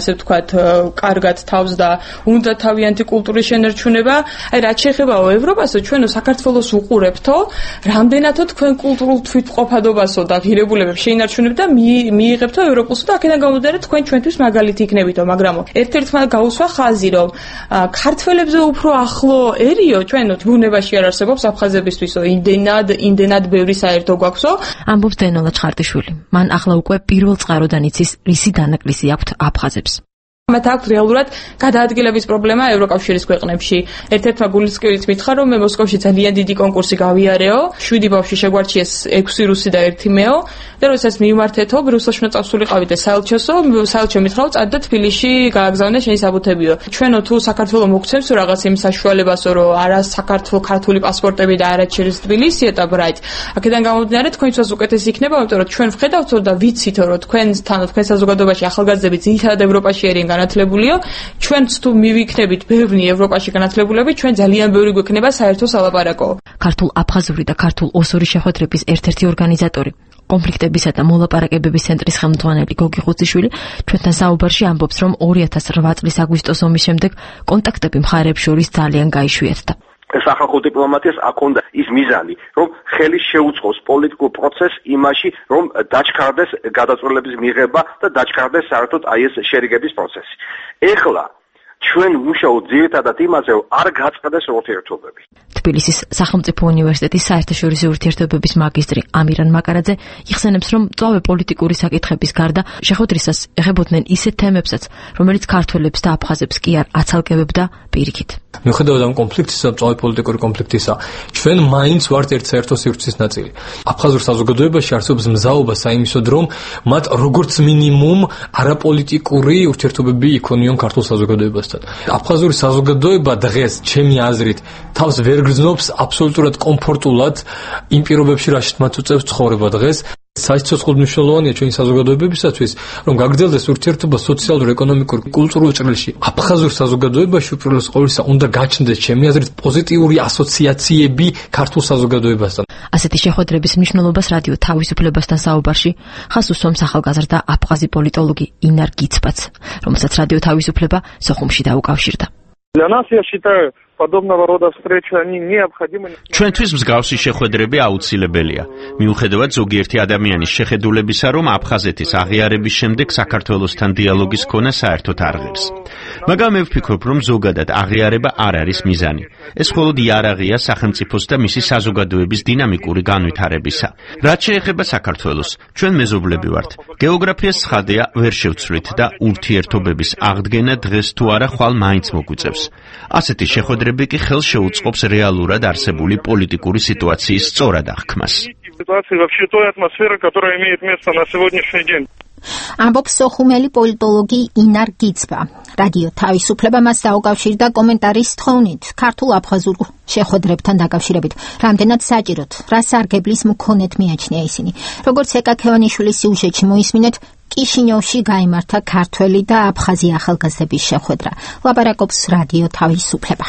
ასე ვთქვათ, კარგად თავს და უნდა თავიანთი კულტურის შენარჩუნება. აი რაც შეეხებაო ევროპასო, ჩვენო საქართველოს უყურებთო, რამდენადო თქვენ კულტურულ თვითმყოფადობასო და ღირებულებებს შეინარჩუნებთ და მიიღებთო ევროპულსო და აქედან გამომდინარე თქვენ ჩვენთვის მაგალითი იქნებითო, მაგრამ ერთ-ერთმა გაუსვა ხაზი, რომ ქართველებზე უფრო ახლოერიო ჩვენო ბუნებაში არ არსებობს აფხაზებისთვისო, იმდენად იმდენად ბევრი საერთო გვაქვსო. ამბობს დენოლა ჩხარტიშვილი. მან ახლა უკვე პირველ წყაროდან იცის რისი დანაკლისი აქვთ აფხაზებს. მათ აქვს რეალურად გადაადგილების პრობლემა ევროკავშირის ქვეყნებში. ერთ-ერთმა გულისკევით მითხრა, რომ მე მოსკოვში ძალიან დიდი კონკურსი გავიარეო, შვიდი ბავშვი შეგვარჩიეს, ექვსი რუსი და ერთი მეო და როდესაც მივმართეთო, რუსეთში უნდა წავსულიყავი და საელჩოსო, საელჩო მითხრა, წად და თბილისში გააგზავნე შენი საბუთებიო. ჩვენო თუ საქართველოს მოგცემს რაღაც იმ საშუალებასო, რომ არა საქართველოს ქართული პასპორტები და არა ჩერის თბილისია და ბრაიც. აქედან გამომდინარე, თქვენთვის უკეთესი იქნება, იმიტომ რომ ჩვენ ვხედავთო და ვიცითო, რომ თქვენთან, თქვენ საზოგადოებაში ახალგაზრდები ძირითადად ევროპაში არიან განათლებულიო, ჩვენც თუ მივიქნებით ბევრი ევროპაში განათლებულები, ჩვენ ძალიან ბევრი გვექნება საერთო სალაპარაკო. ქართულ-აფხაზური და ქართულ-ოსური შეხვედრების ერთ-ერთი ორგანიზატორი, კონფლიქტებისა და მოლაპარაკებების ცენტრის ხელმძღვანელი გოგი ხუციშვილი ჩვენთან საუბარში ამბობს, რომ ორი ათას რვა წლის აგვისტოს ომის შემდეგ კონტაქტები მხარეებს შორის ძალიან გაიშვიათდა. სახალხო დიპლომატიას აქ უნდა ის მიზანი, რომ ხელი შეუწყოს პოლიტიკურ პროცესს იმაში, რომ დაჩქარდეს გადაწყვეტილების მიღება და დაჩქარდეს საერთოდ აი ეს შერიგების პროცესი. ეხლა ჩვენ ვმუშაობთ ძირითადად იმაზე, რომ არ გაწყდეს ურთიერთობები. თბილისის სახელმწიფო უნივერსიტეტის საერთაშორისო ურთიერთობების მაგისტრი ამირან მაკარაძე იხსენებს, რომ მწვავე პოლიტიკური საკითხების გარდა შეხვედრისას ეხებოდნენ ისეთ თემებსაც, რომელიც ქართველებს და აფხაზებს კი არ აცალკევებდა პირიქით. მიუხედავად ამ კონფლიქტისა, მწვავე პოლიტიკური კონფლიქტისა, ჩვენ მაინც ვართ ერთ საერთო სივრცის ნაწილი. აფხაზურ საზოგადოებაში არსებობს მზაობა საიმისოდ, რომ მათ როგორც მინიმუმ არაპოლიტიკური ურთიერთობები იქონიონ ქართულ საზოგადოებასთან. აფხაზური საზოგადოება დღეს, ჩემი აზრით, თავს ვერ გრძნობს აბსოლუტურად კომფორტულად იმ პირობებში, რაშიც მათ უწევს ცხოვრება დღეს. საერთოდ მნიშვნელოვანია ჩვენი საზოგადოებებისათვის, რომ გაგრძელდეს ურთიერთობა სოციალურ, ეკონომიკურ, კულტურულ ჭრილში. აფხაზურ საზოგადოებაში უპირველეს ყოვლისა უნდა გაჩნდეს, ჩემი აზრით, პოზიტიური ასოციაციები ქართულ საზოგადოებასთან. ასეთი შეხვედრების მნიშვნელობას რადიო თავისუფლებასთან საუბარში ხაზს უსვამს ახალგაზრდა აფხაზი პოლიტოლოგი ინარ გიცბაც, რომელსაც რადიო თავისუფლება სოხუმში დაუკავშირდა. Для нас, я считаю, подобного рода встречи они необходимы. ჩვენთვის მსგავსი შეხვედრები აუცილებელია. მიუხედავად ზოგიერთი ადამიანის შეხედულებისა, რომ აფხაზეთის აღიარების შემდეგ საქართველოსთან დიალოგის ქონა საერთოდ არ ღირს. მაგრამ მე ვფიქრობ, რომ ზოგადად აღიარება არ არის მიზანი. ეს მხოლოდ იარაღია სახელმწიფოს და მისი საზოგადოების დინამიკური განვითარებისა. რაც შეეხება საქართველოს, ჩვენ მეზობლები ვართ. გეოგრაფიას ცხადია ვერ შევცვლით და ურთიერთობების აღდგენა დღეს თუ არა ხვალ მაინც მოგვიწევს. ასეთი შეხვედრები კი ხელს შეუწყობს რეალურად არსებული პოლიტიკური სიტუაციის სწორად აღქმას. Ситуация вообще той атмосферы, которая имеет место на сегодняшний день. ამბობს სოხუმელი პოლიტოლოგი ინარ გიცბა. რადიო თავისუფლება მას დაუკავშირდა კომენტარის თხოვნით ქართულ-აფხაზურ შეხვედრებთან დაკავშირებით. რამდენად საჭიროთ, რა სარგებლის მქონეთ მიაჩნია ისინი. როგორც ეკა ქევანიშვილის სიუჟეტში მოისმინეთ, კიშინიოვში გაიმართა ქართველი და აფხაზი ახალგაზრდების შეხვედრა. ლაპარაკობს რადიო თავისუფლება.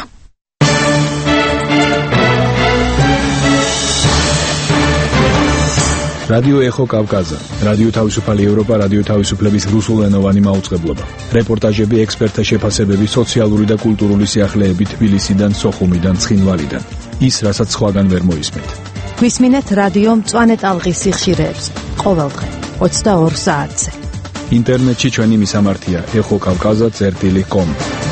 რადიო ეხო კავკაზა, რადიო თავისუფალი ევროპა, რადიო თავისუფლების რუსულენოვანი მაუწყებლობა. რეპორტაჟები, ექსპერტთა შეფასებები, სოციალური და კულტურული სიახლეები თბილისიდან, სოხუმიდან, ცხინვალიდან. ის, რასაც სხვაგან ვერ მოისმენთ. გვისმინეთ რადიო მწვანე ტალღის სიხშირეებს ყოველდღე ოცდაორ საათზე. ინტერნეტში ჩვენი მისამართია ეხო კავკაზა წერტილი კომ.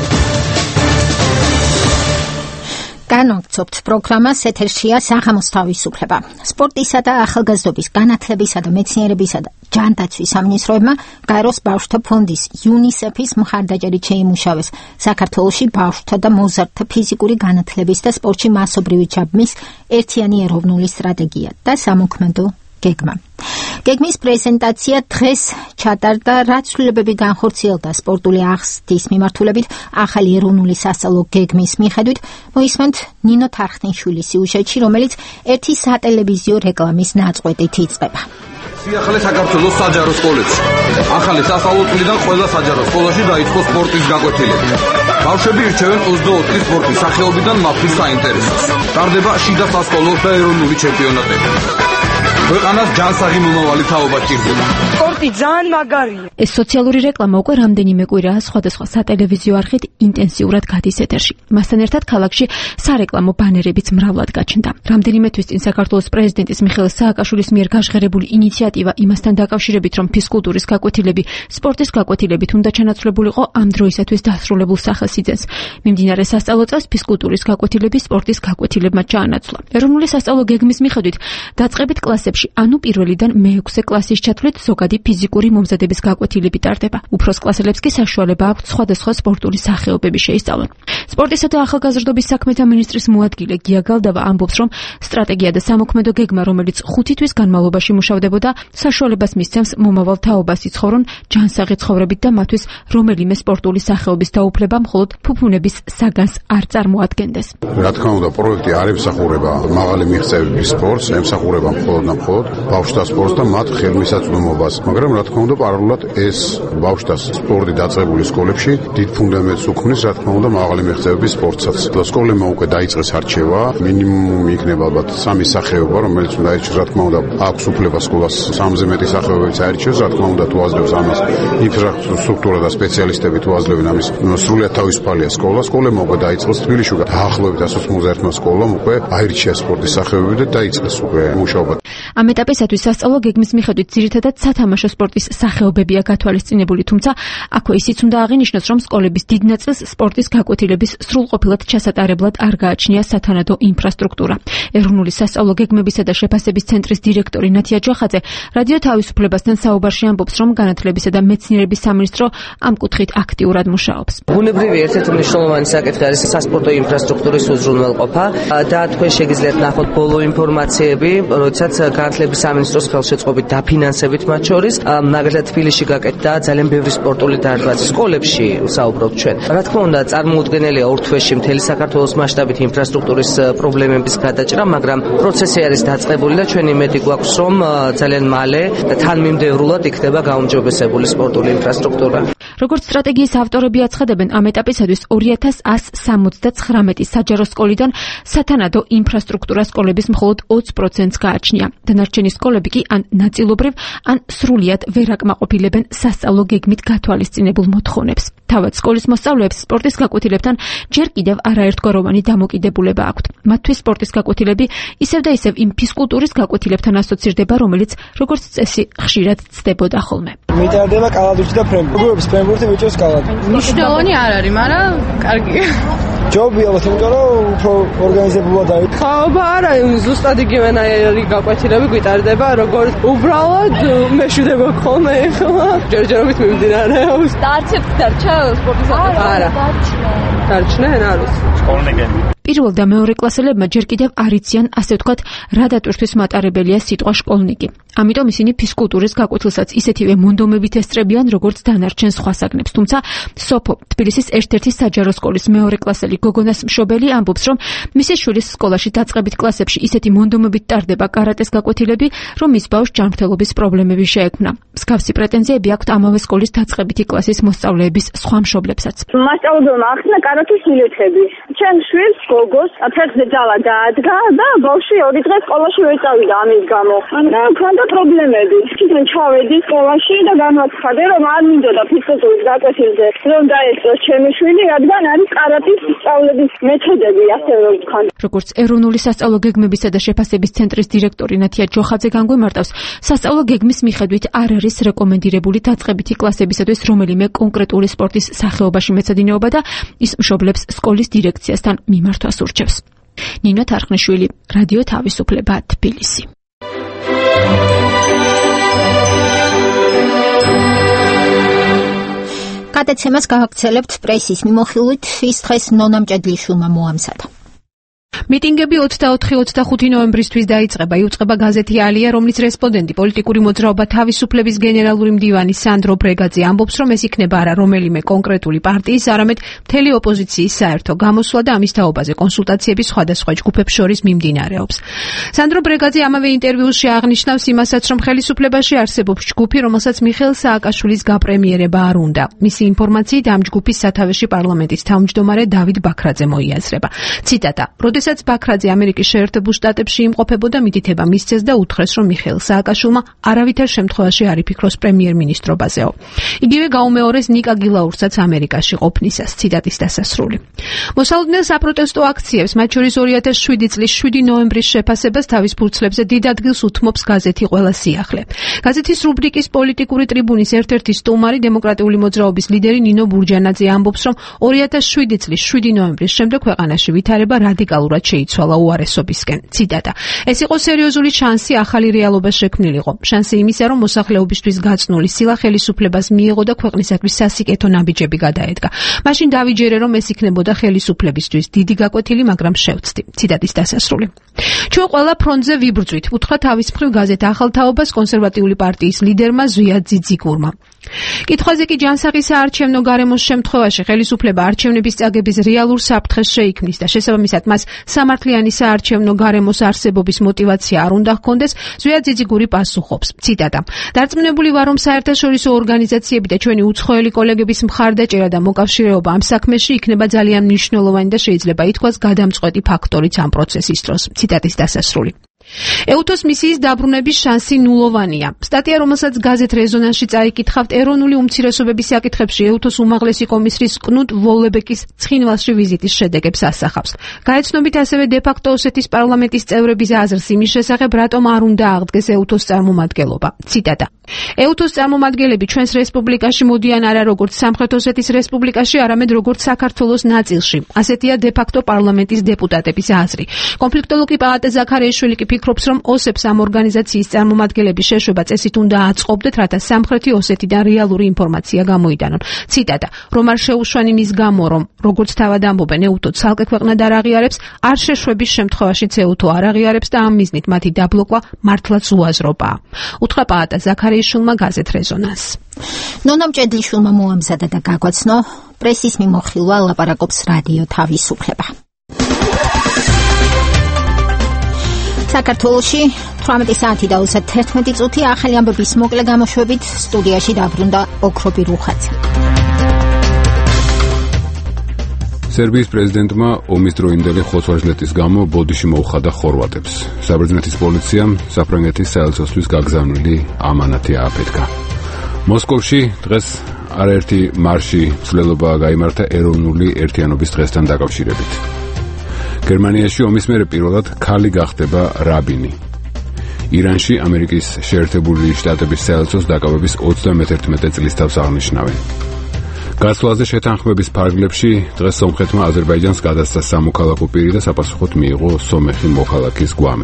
განვაგრძობთ პროგრამას, ეთერშია საღამოს თავისუფლება. სპორტისა და ახალგაზრდობის, განათლებისა და მეცნიერებისა და ჯანდაცვის სამინისტროებმა გაეროს ბავშვთა ფონდის იუნისეფის მხარდაჭერით შეიმუშავეს საქართველოში ბავშვთა და მოზარდთა ფიზიკური განათლების და სპორტში მასობრივი ჩაბმის ერთიანი ეროვნული სტრატეგია და სამოქმედო გეგმა. გეგმის პრეზენტაცია დღეს ჩატარდა, რაც ცვლილებები განხორციელდა სპორტული აღზრდის მიმართულებით ახალი ეროვნული სასწავლო გეგმის მიხედვით. მოისმენთ ნინო თარხნიშვილის სიუჟეტში, რომელიც ერთი სატელევიზიო რეკლამის ნაწყვეტით იწყება. სიახლე საქართველოს საჯარო სკოლებში. ახალი სასწავლო წლიდან ყველა საჯარო სკოლაში დაიწყო სპორტის გაკვეთილება. ბავშვები ირჩევენ ოცდაოთხი სპორტის სახეობიდან მათთვის საინტერესოს. ტარდება შიდა სასკოლო და ეროვნული ჩემპიონატები. ქვეყანას ჯანსაღი მომავალი თაობა ჭირდება. სპორტ სპორტი ძალიან მაგარია. ეს სოციალური რეკლამა უკვე რამდენიმე კვირაა სხვადასხვა სატელევიზიო არხით ინტენსიურად გადის ეთერში. მასთან ერთად ქალაქში სარეკლამო ბანერებიც მრავლად გაჩნდა. რამდენიმე თვის წინ საქართველოს პრეზიდენტის მიხეილ სააკაშვილის მიერ გაშღერებული ინიციატივა იმასთან დაკავშირებით, რომ ფიზკულტურის გაკვეთილები სპორტის გაკვეთილებით უნდა ჩანაცვლებულიყო, ამ დროისათვის დასრულებულ სახელს იძენს. მიმდინარე სასწავლო წელს ფიზკულტურის გაკვეთილები სპორტის გაკვეთილებმა ჩაანაცვლა. ეროვნული სასწავლო გეგმის მიხედვით დაწყებით კლასებში, ანუ პირველიდან მეექვსე კლასის ჩათვლით ზოგადი ფიზიკური მომზადების გაკვეთილები ტარდება. უფროს კლასელებს კი საშუალება აქვთ სხვადასხვა სპორტული სახეობები შეისწავლონ. სპორტისა და ახალგაზრდობის საქმეთა მინისტრის მოადგილე გია გალდავა ამბობს, რომ სტრატეგია და სამოქმედო გეგმა, რომელიც ხუთი თვის განმავლობაში მუშავდებოდა, საშუალებას მისცემს მომავალ თაობას იცხოვრონ ჯანსაღი ცხოვრებით და მათთვის რომელიმე სპორტული სახეობის დაუფლება მხოლოდ ფუფუნების საგანს არ წარმოადგენდეს. რა თქმა უნდა, პროექტი არ ემსახურება მაღალი მიღწევების სპორტს, ემსახურება მხოლოდ და მხოლოდ ბავშვთა სპორტს და მათ ხელმისაწვდომობას, მაგრამ რა თქმა უნდა, პარალელურად ეს ბავშვთა სპორტი დაწყებული სკოლებში დიდ ფუნდამენტს უქმნის, რა თქმა უნდა, მაღალი მიღწევების სპორტსაც. სკოლებმა უკვე დაიწყეს არჩევა, მინიმუმი იქნება ალბათ სამი სახეობა, რომელიც უნდა აირჩიოს, რა თქმა უნდა, აქვს უფლება სკოლას სამზე მეტი სახეობებიც აირჩიოს, რა თქმა უნდა, თუ აძლევს ამას ინფრასტრუქტურა და სპეციალისტები თუ აძლევენ ამის სრულიად თავისუფალია სკოლა. სკოლებმა უკვე დაიწყეს თბილისში უკვე დაახლოებით ათას ოცდაერთმა სკოლამ უკვე აირჩია სპორტის სახეობები და დაიწყეს უკვე მუშაობა. ამ ეტაპისათვის სასწავლო გეგმის მიხედვით ძირითადად სათამაშო სპორტის სახეობებია გათვალისწინებული, თუმცა აქვე ისიც უნდა აღინიშნოს, რომ სკოლების დიდ ნაწილს სპორტის გაკვეთილების სრულყოფილად ჩასატარებლად არ გააჩნია სათანადო ინფრასტრუქტურა. ეროვნული სასწავლო გეგმებისა და შეფასების ცენტრის დირექტორი ნათია ჯოხაძე რადიო თავისუფლებასთან საუბარში ამბობს, რომ განათლებისა და მეცნიერების სამინისტრო ამ კუთხით აქტიურად მუშაობს. ბუნებრივი ერთ-ერთი მნიშვნელოვანი საკითხი არის სასპორტო ინფრასტრუქტურის უზრუნველყოფა და თქვენ შეგიძლიათ ნახოთ ბოლო ინფორმაციები, როდესაც განათლების სამინისტროს ხელშეწყობით დაფინანსებით მათ შორის, მაგალითად თბილისში გაკეთდა ძალიან ბევრი სპორტული დარბაზი სკოლებში საუბრობთ ჩვენ. რა თქმა უნდა, წარმოუდგენელია ორ თვეში მთელი საქართველოს მასშტაბით ინფრასტრუქტურის პრობლემების გადაჭრა, მაგრამ პროცესი არის დაწყებული და ჩვენ იმედი გვაქვს, რომ ძალიან მალე და თანმიმდევრულად იქნება გაუმჯობესებული სპორტული ინფრასტრუქტურა. როგორც სტრატეგიის ავტორები აცხადებენ, ამ ეტაპისათვის ორი ათას ას სამოცდაცხრამეტი საჯარო სკოლიდან სათანადო ინფრასტრუქტურა სკოლების მხოლოდ ოცი პროცენტს გააჩნია. დანარჩენი სკოლები კი ან ნაწილობრივ, ან სრულიად ვერ აკმაყოფილებენ სასწავლო გეგმით გათვალისწინებულ მოთხოვნებს. თავად სკოლის მოსწავლეებს სპორტის გაკვეთილებთან ჯერ კიდევ არაერთგვაროვანი დამოკიდებულება აქვთ. მათთვის სპორტის გაკვეთილები ისევ და ისევ იმ ფიზკულტურის გაკვეთილებთან ასოცირდება, რომელიც როგორც წესი ხშირად ცდებოდა ხოლმე. მიტარდება კალადუჩი და ფრენბურთი. როგორ ფრენბურთი მეჭოს კალადი. მნიშვნელოვანი არ არის, მაგრამ კარგია. ჯობია, იმიტომ რომ უფრო ორგანიზებულად არის. ხაობა არა, ზუსტად იგივენაირი გაკვეთილები გვიტარდება, როგორც უბრალოდ მეშვიდება ხოლმე ახლა. ჯერჯერობით მიმდინარეობს. დაარჩევთ დარჩა სპორტის აკადემია. არა. დარჩნენ არის. სკოლნეგენი. პირველ და მეორე კლასელებმა ჯერ კიდევ არ იციან, ასე ვთქვათ, რა დატვირთვის მატარებელია სიტყვა შკოლნიკი. ამიტომ ისინი ფიზკულტურის გაკვეთილსაც ისეთივე მონდომებით ესწრებიან, როგორც დანარჩენ სხვა საგნებს. თუმცა სოფო, თბილისის ერთ-ერთი საჯარო სკოლის მეორე კლასელი გოგონას მშობელი ამბობს, რომ მისი შვილის სკოლაში დაწყებით კლასებში ისეთი მონდომებით ტარდება კარატეს გაკვეთილები, რომ მის ბავშვს ჯანმრთელობის პრობლემები შეექმნა. მსგავსი პრეტენზიები აქვთ ამავე სკოლის დაწყებითი კლასის მოსწავლეების სხვა მშობლებსაც. მასწავლებელმა ახსნა კარატის ბილეთები. ჩვენ შვილს გოგოს ფეხზე ძალა დაადგა და ბავშვი ორი დღე სკოლაში ვერ წავიდა ამის გამო. და ქონდა პრობლემები. თვითონ ჩავედი სკოლაში და განვაცხადე, რომ არ მინდოდა ფიზკულტურის გაკვეთილზე რომ დაესწროს ჩემი შვილი, რადგან არის კარატის სწავლების მეთოდები, ასე რომ ვთქვან. როგორც ეროვნული სასწავლო გეგმებისა და შეფასების ცენტრის დირექტორი ნათია ჯოხაძე განგვიმარტავს, სასწავლო გეგმის მიხედვით არ არის რეკომენდირებული დაწყებითი კლასებისათვის რომელიმე კონკრეტული სპორტის სახეობაში მეცადინეობა და ის მშობლებს სკოლის დირექციასთან მიმართვას ურჩევს. ნინო თარხნიშვილი, რადიო თავისუფლება, თბილისი. გადაცემას გავაგრძელებთ პრესის მიმოხილვით, ის დღეს ნონა მჭედლიშვილმა მოამზადა. მიტინგები ოცდაოთხი ოცდახუთი ნოემბრისთვის დაიწყება. იუწყება გაზეთი ალია, რომლის რესპონდენტი პოლიტიკური მოძრაობა თავისუფლების გენერალური მდივანი სანდრო ბრეგაძე ამბობს, რომ ეს იქნება არა რომელიმე კონკრეტული პარტიის, არამედ მთელი ოპოზიციის საერთო გამოსვლა და ამის თაობაზე კონსულტაციები სხვადასხვა ჯგუფებს შორის მიმდინარეობს. სანდრო ბრეგაძე ამავე ინტერვიუში აღნიშნავს იმასაც, რომ ხელისუფლებაში არსებობს ჯგუფი, რომელსაც მიხეილ სააკაშვილის გაპრემიერება არ უნდა. მისი ინფორმაციით ამ ჯგუფის სათავეში პარლამენტის თავმჯდომარე დავით ბაქრაძე მოიაზრება. ციტატა: როდესაც ბაქრაძე ამერიკის შეერთებულ შტატებში იმყოფებოდა, მითითება მისცეს და უთხრეს, რომ მიხეილ სააკაშვილმა არავითარ შემთხვევაში არ იფიქროს პრემიერ-მინისტრობაზეო. იგივე გაუმეორეს ნიკა გილაურსაც ამერიკაში ყოფნისას. ციტატის დასასრული. მოსალოდნელ საპროტესტო აქციებს, მათ შორის ორი ათას შვიდი წლის შვიდი ნოემბრის შეფასებას თავის ფურცლებზე დიდ ადგილს უთმობს გაზეთი ყველა სიახლე. გაზეთის რუბრიკის პოლიტიკური ტრიბუნის ერთ-ერთი სტუმარი, დემოკრატიული მოძრაობის ლიდერი ნინო ბურჯანაძე ამბობს, რომ ორი ათას შვიდი წლის შვიდი ნოემბრის შემდეგ ქვეყანაში ვითარება რადიკალურად შეიცვალა უარესობისკენ. ციტატა. ეს იყო სერიოზული შანსი ახალი რეალობა შექმნილიყო. შანსი იმისა, რომ მოსახლეობისთვის გაწნული სილა ხელისუფლებას მიიღო და ქვეყნისათვის სასიკეთო ნაბიჯები გადაედგა. მაშინ დავიჯერე, რომ ეს იქნებოდა ხელისუფლებისთვის დიდი გაკვეთილი, მაგრამ შევცდი. ციტატის დასასრული. ჩვენ ყველა ფრონტზე ვიბრძვით, უთხრა თავის მხრივ გაზეთ ახალ თაობას კონსერვატიული პარტიის ლიდერმა ზვიად ძიძიგურმა. კითხვაზე კი ჯანსაღი საარჩევნო გარემოს შემთხვევაში ხელისუფლება არჩევნების წაგების რეალურ საფრთხეს შეიქმნის და შესაბამისად მას სამართლიანი საარჩევნო გარემოს არსებობის мотиваცია არ უნდა ჰქონდეს, ზვიად ძიძიგური პასუხობს. ციტატა. დარწმუნებული ვარ, რომ საერთაშორისო ორგანიზაციები და ჩვენი უცხოელი კოლეგების მხარდაჭერა და მოკავშირეობა ამ საქმეში იქნება ძალიან მნიშვნელოვანი და შეიძლება ითქვას გადამწყვეტი ფაქტორიც ამ პროცესის დროს. ციტატის დასასრული. ეუთოს მისიის დაბრუნების შანსი ნულოვანია. სტატია, რომელსაც გაზეთ რეზონანსში წაიკითხავთ, ეროვნული უმცირესობების საკითხებში ეუთოს უმაღლესი კომისრის კნუტ ვოლებეკის ცხინვალში ვიზიტის შედეგებს ასახავს. გაეცნობით ასევე დე-ფაქტო ოსეთის პარლამენტის წევრების აზრს იმის შესახებ, რატომ არ უნდა აღდგეს ეუთოს წარმომადგენლობა. ციტატა. ეუთოს წარმომადგენლები ჩვენს რესპუბლიკაში მოდიან არა როგორც სამხრეთ ოსეთის რესპუბლიკაში, არამედ როგორც საქართველოს ნაწილში. ასეთია დე-ფაქტო პარლამენტის დეპუტატების აზრი. კონფლიქტოლოგი პალატა ზაქარიაშვილი კი ფიქრობს, რომ ოსებს ამ ორგანიზაციის წარმომადგენლების შეშვება წესით უნდა აწყობდეთ, რათა სამხრეთი ოსეთიდან რეალური ინფორმაცია გამოიდანონ. ციტატა. რომ არ შეუშვან იმის გამო, რომ როგორც თავად ამბობენ, ეუთო ცალკე ქვეყნად არ აღიარებს, არ შეშვების შემთხვევაშიც ეუთო არ აღიარებს და ამ მიზნით მათი დაბლოკვა მართლაც უაზრობაა. უთხრა პალატა ზაქარიაშვილმა გაზეთ რეზონანს. ნონა მჭედლიშვილმა მოამზადა და გაგვაცნო პრესის მიმოხილვა ლაპარაკობს რადიო თავისუფლება. საქართველოში თვრამეტი საათი და ოცდაერთმეტი წუთი ახალი ამბების მოკლე გამოშვებით სტუდიაში დაბრუნდა ოქრობი რუხაძე. სერბიის პრეზიდენტმა ომის დროინდელი ხოცვაჟლეტის გამო ბოდიში მოუხადა ხორვატებს. საბერძნეთის პოლიციამ საფრანგეთის საელჩოსთვის გაგზავნილი ამანათი ააფეთქა. მოსკოვში დღეს არაერთი მარში ცვლილობა გაიმართა ეროვნული ერთიანობის დღესთან დაკავშირებით. გერმანიაში ომის მერე პირველად ქალი გახდება რაბინი. ირანში ამერიკის შეერთებული შტატების საელჩოს დაკავების ოცდამეთერთმეტე წლისთავს აღნიშნავენ. გასვლაზე შეთანხმების ფარგლებში დღეს სომხეთმა აზერბაიჯანს გადასცა სამოქალაქო პირი და საპასუხოდ მიიღო სომეხი მოქალაქის გვამი.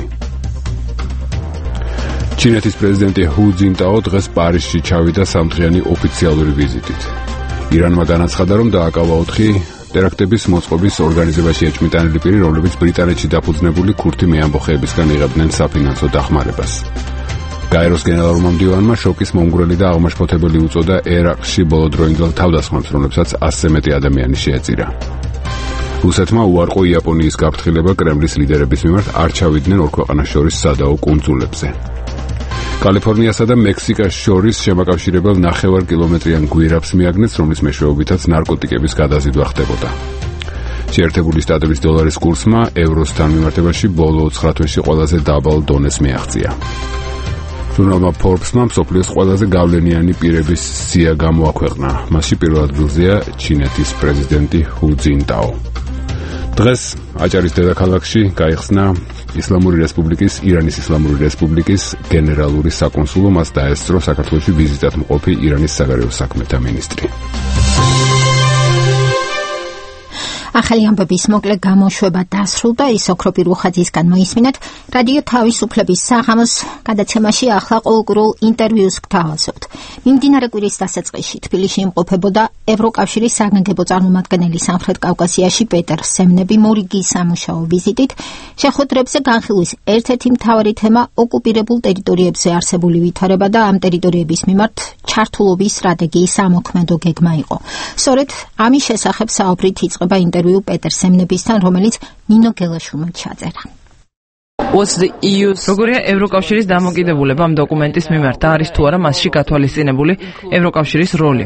ჩინეთის პრეზიდენტი ჰუ ძინტაო დღეს პარიზში ჩავიდა სამდღიანი ოფიციალური ვიზიტით. ირანმა განაცხადა, რომ დააკავა ოთხი ტერაქტების მოწყობის ორგანიზებაში ეჭვმიტანილი პირი, რომლებიც ბრიტანეთში დაფუძნებული ქურთი მეამბოხეებისგან იღებდნენ საფინანსო დახმარებას. გაეროს გენერალურმა მდივანმა შოკის მომგვრელი და აღმაშფოთებელი უწოდა ერაყში ბოლოდროინდელ თავდასხმებს, რომლებსაც ასზე მეტი ადამიანი შეეწირა. რუსეთმა უარყო იაპონიის გაფრთხილება კრემლის ლიდერების მიმართ არ ჩავიდნენ ორ ქვეყანას შორის სადაო კუნძულებზე. კალიფორნიასა და მექსიკას შორის შემაკავშირებელ ნახევარ კილომეტრიან გვირაბს მიაგნეს, რომლის მეშვეობითაც ნარკოტიკების გადაზიდვა ხდებოდა. შეერთებული შტატების დოლარის კურსმა ევროსთან მიმართებაში ბოლო ცხრა თვეში ყველაზე დაბალ დონეს მიაღწია. ჟურნალმა Forbes-მა მსოფლიოს ყველაზე გავლენიანი პირების სია გამოაქვეყნა. მასში პირველ ადგილზეა ჩინეთის პრეზიდენტი ჰუ ძინტაო. დღეს აჭარის დედაქალაქში გაიხსნა ისლამური რესპუბლიკის, ირანის ისლამური რესპუბლიკის გენერალური საკონსულო. მას დაესწრო საქართველოში ვიზიტად მყოფი ირანის საგარეო საქმეთა მინისტრი. ახალი ამბების მოკლე გამოშვება დასრულდა. ის ოქრობი რუხაძისგან მოისმინეთ. რადიო თავისუფლების საღამოს გადაცემაში ახლა ყოველკვირულ ინტერვიუს გთავაზობთ. მიმდინარე კვირის დასაწყისში თბილისში იმყოფებოდა ევროკავშირის საგანგებო წარმომადგენელი სამხრეთ კავკასიაში პეტერ სემნები მორიგის სამუშაო ვიზიტით. შეხვედრებზე განხილვის ერთ-ერთი მთავარი თემა ოკუპირებულ ტერიტორიებზე არსებული ვითარება და ამ ტერიტორიების მიმართ ჩართულობის სტრატეგიის ამოქმედო გეგმა იყო. სწორედ ამის შესახებ საუბრით იწყება ინტერვიუ პეტერ სემნებისთან, რომელიც ნინო გელაშვილმა ჩაწერა. როგორია ევროკავშირის დამოკიდებულება ამ დოკუმენტის მიმართ და არის თუ არა მასში გათვალისწინებული ევროკავშირის როლი?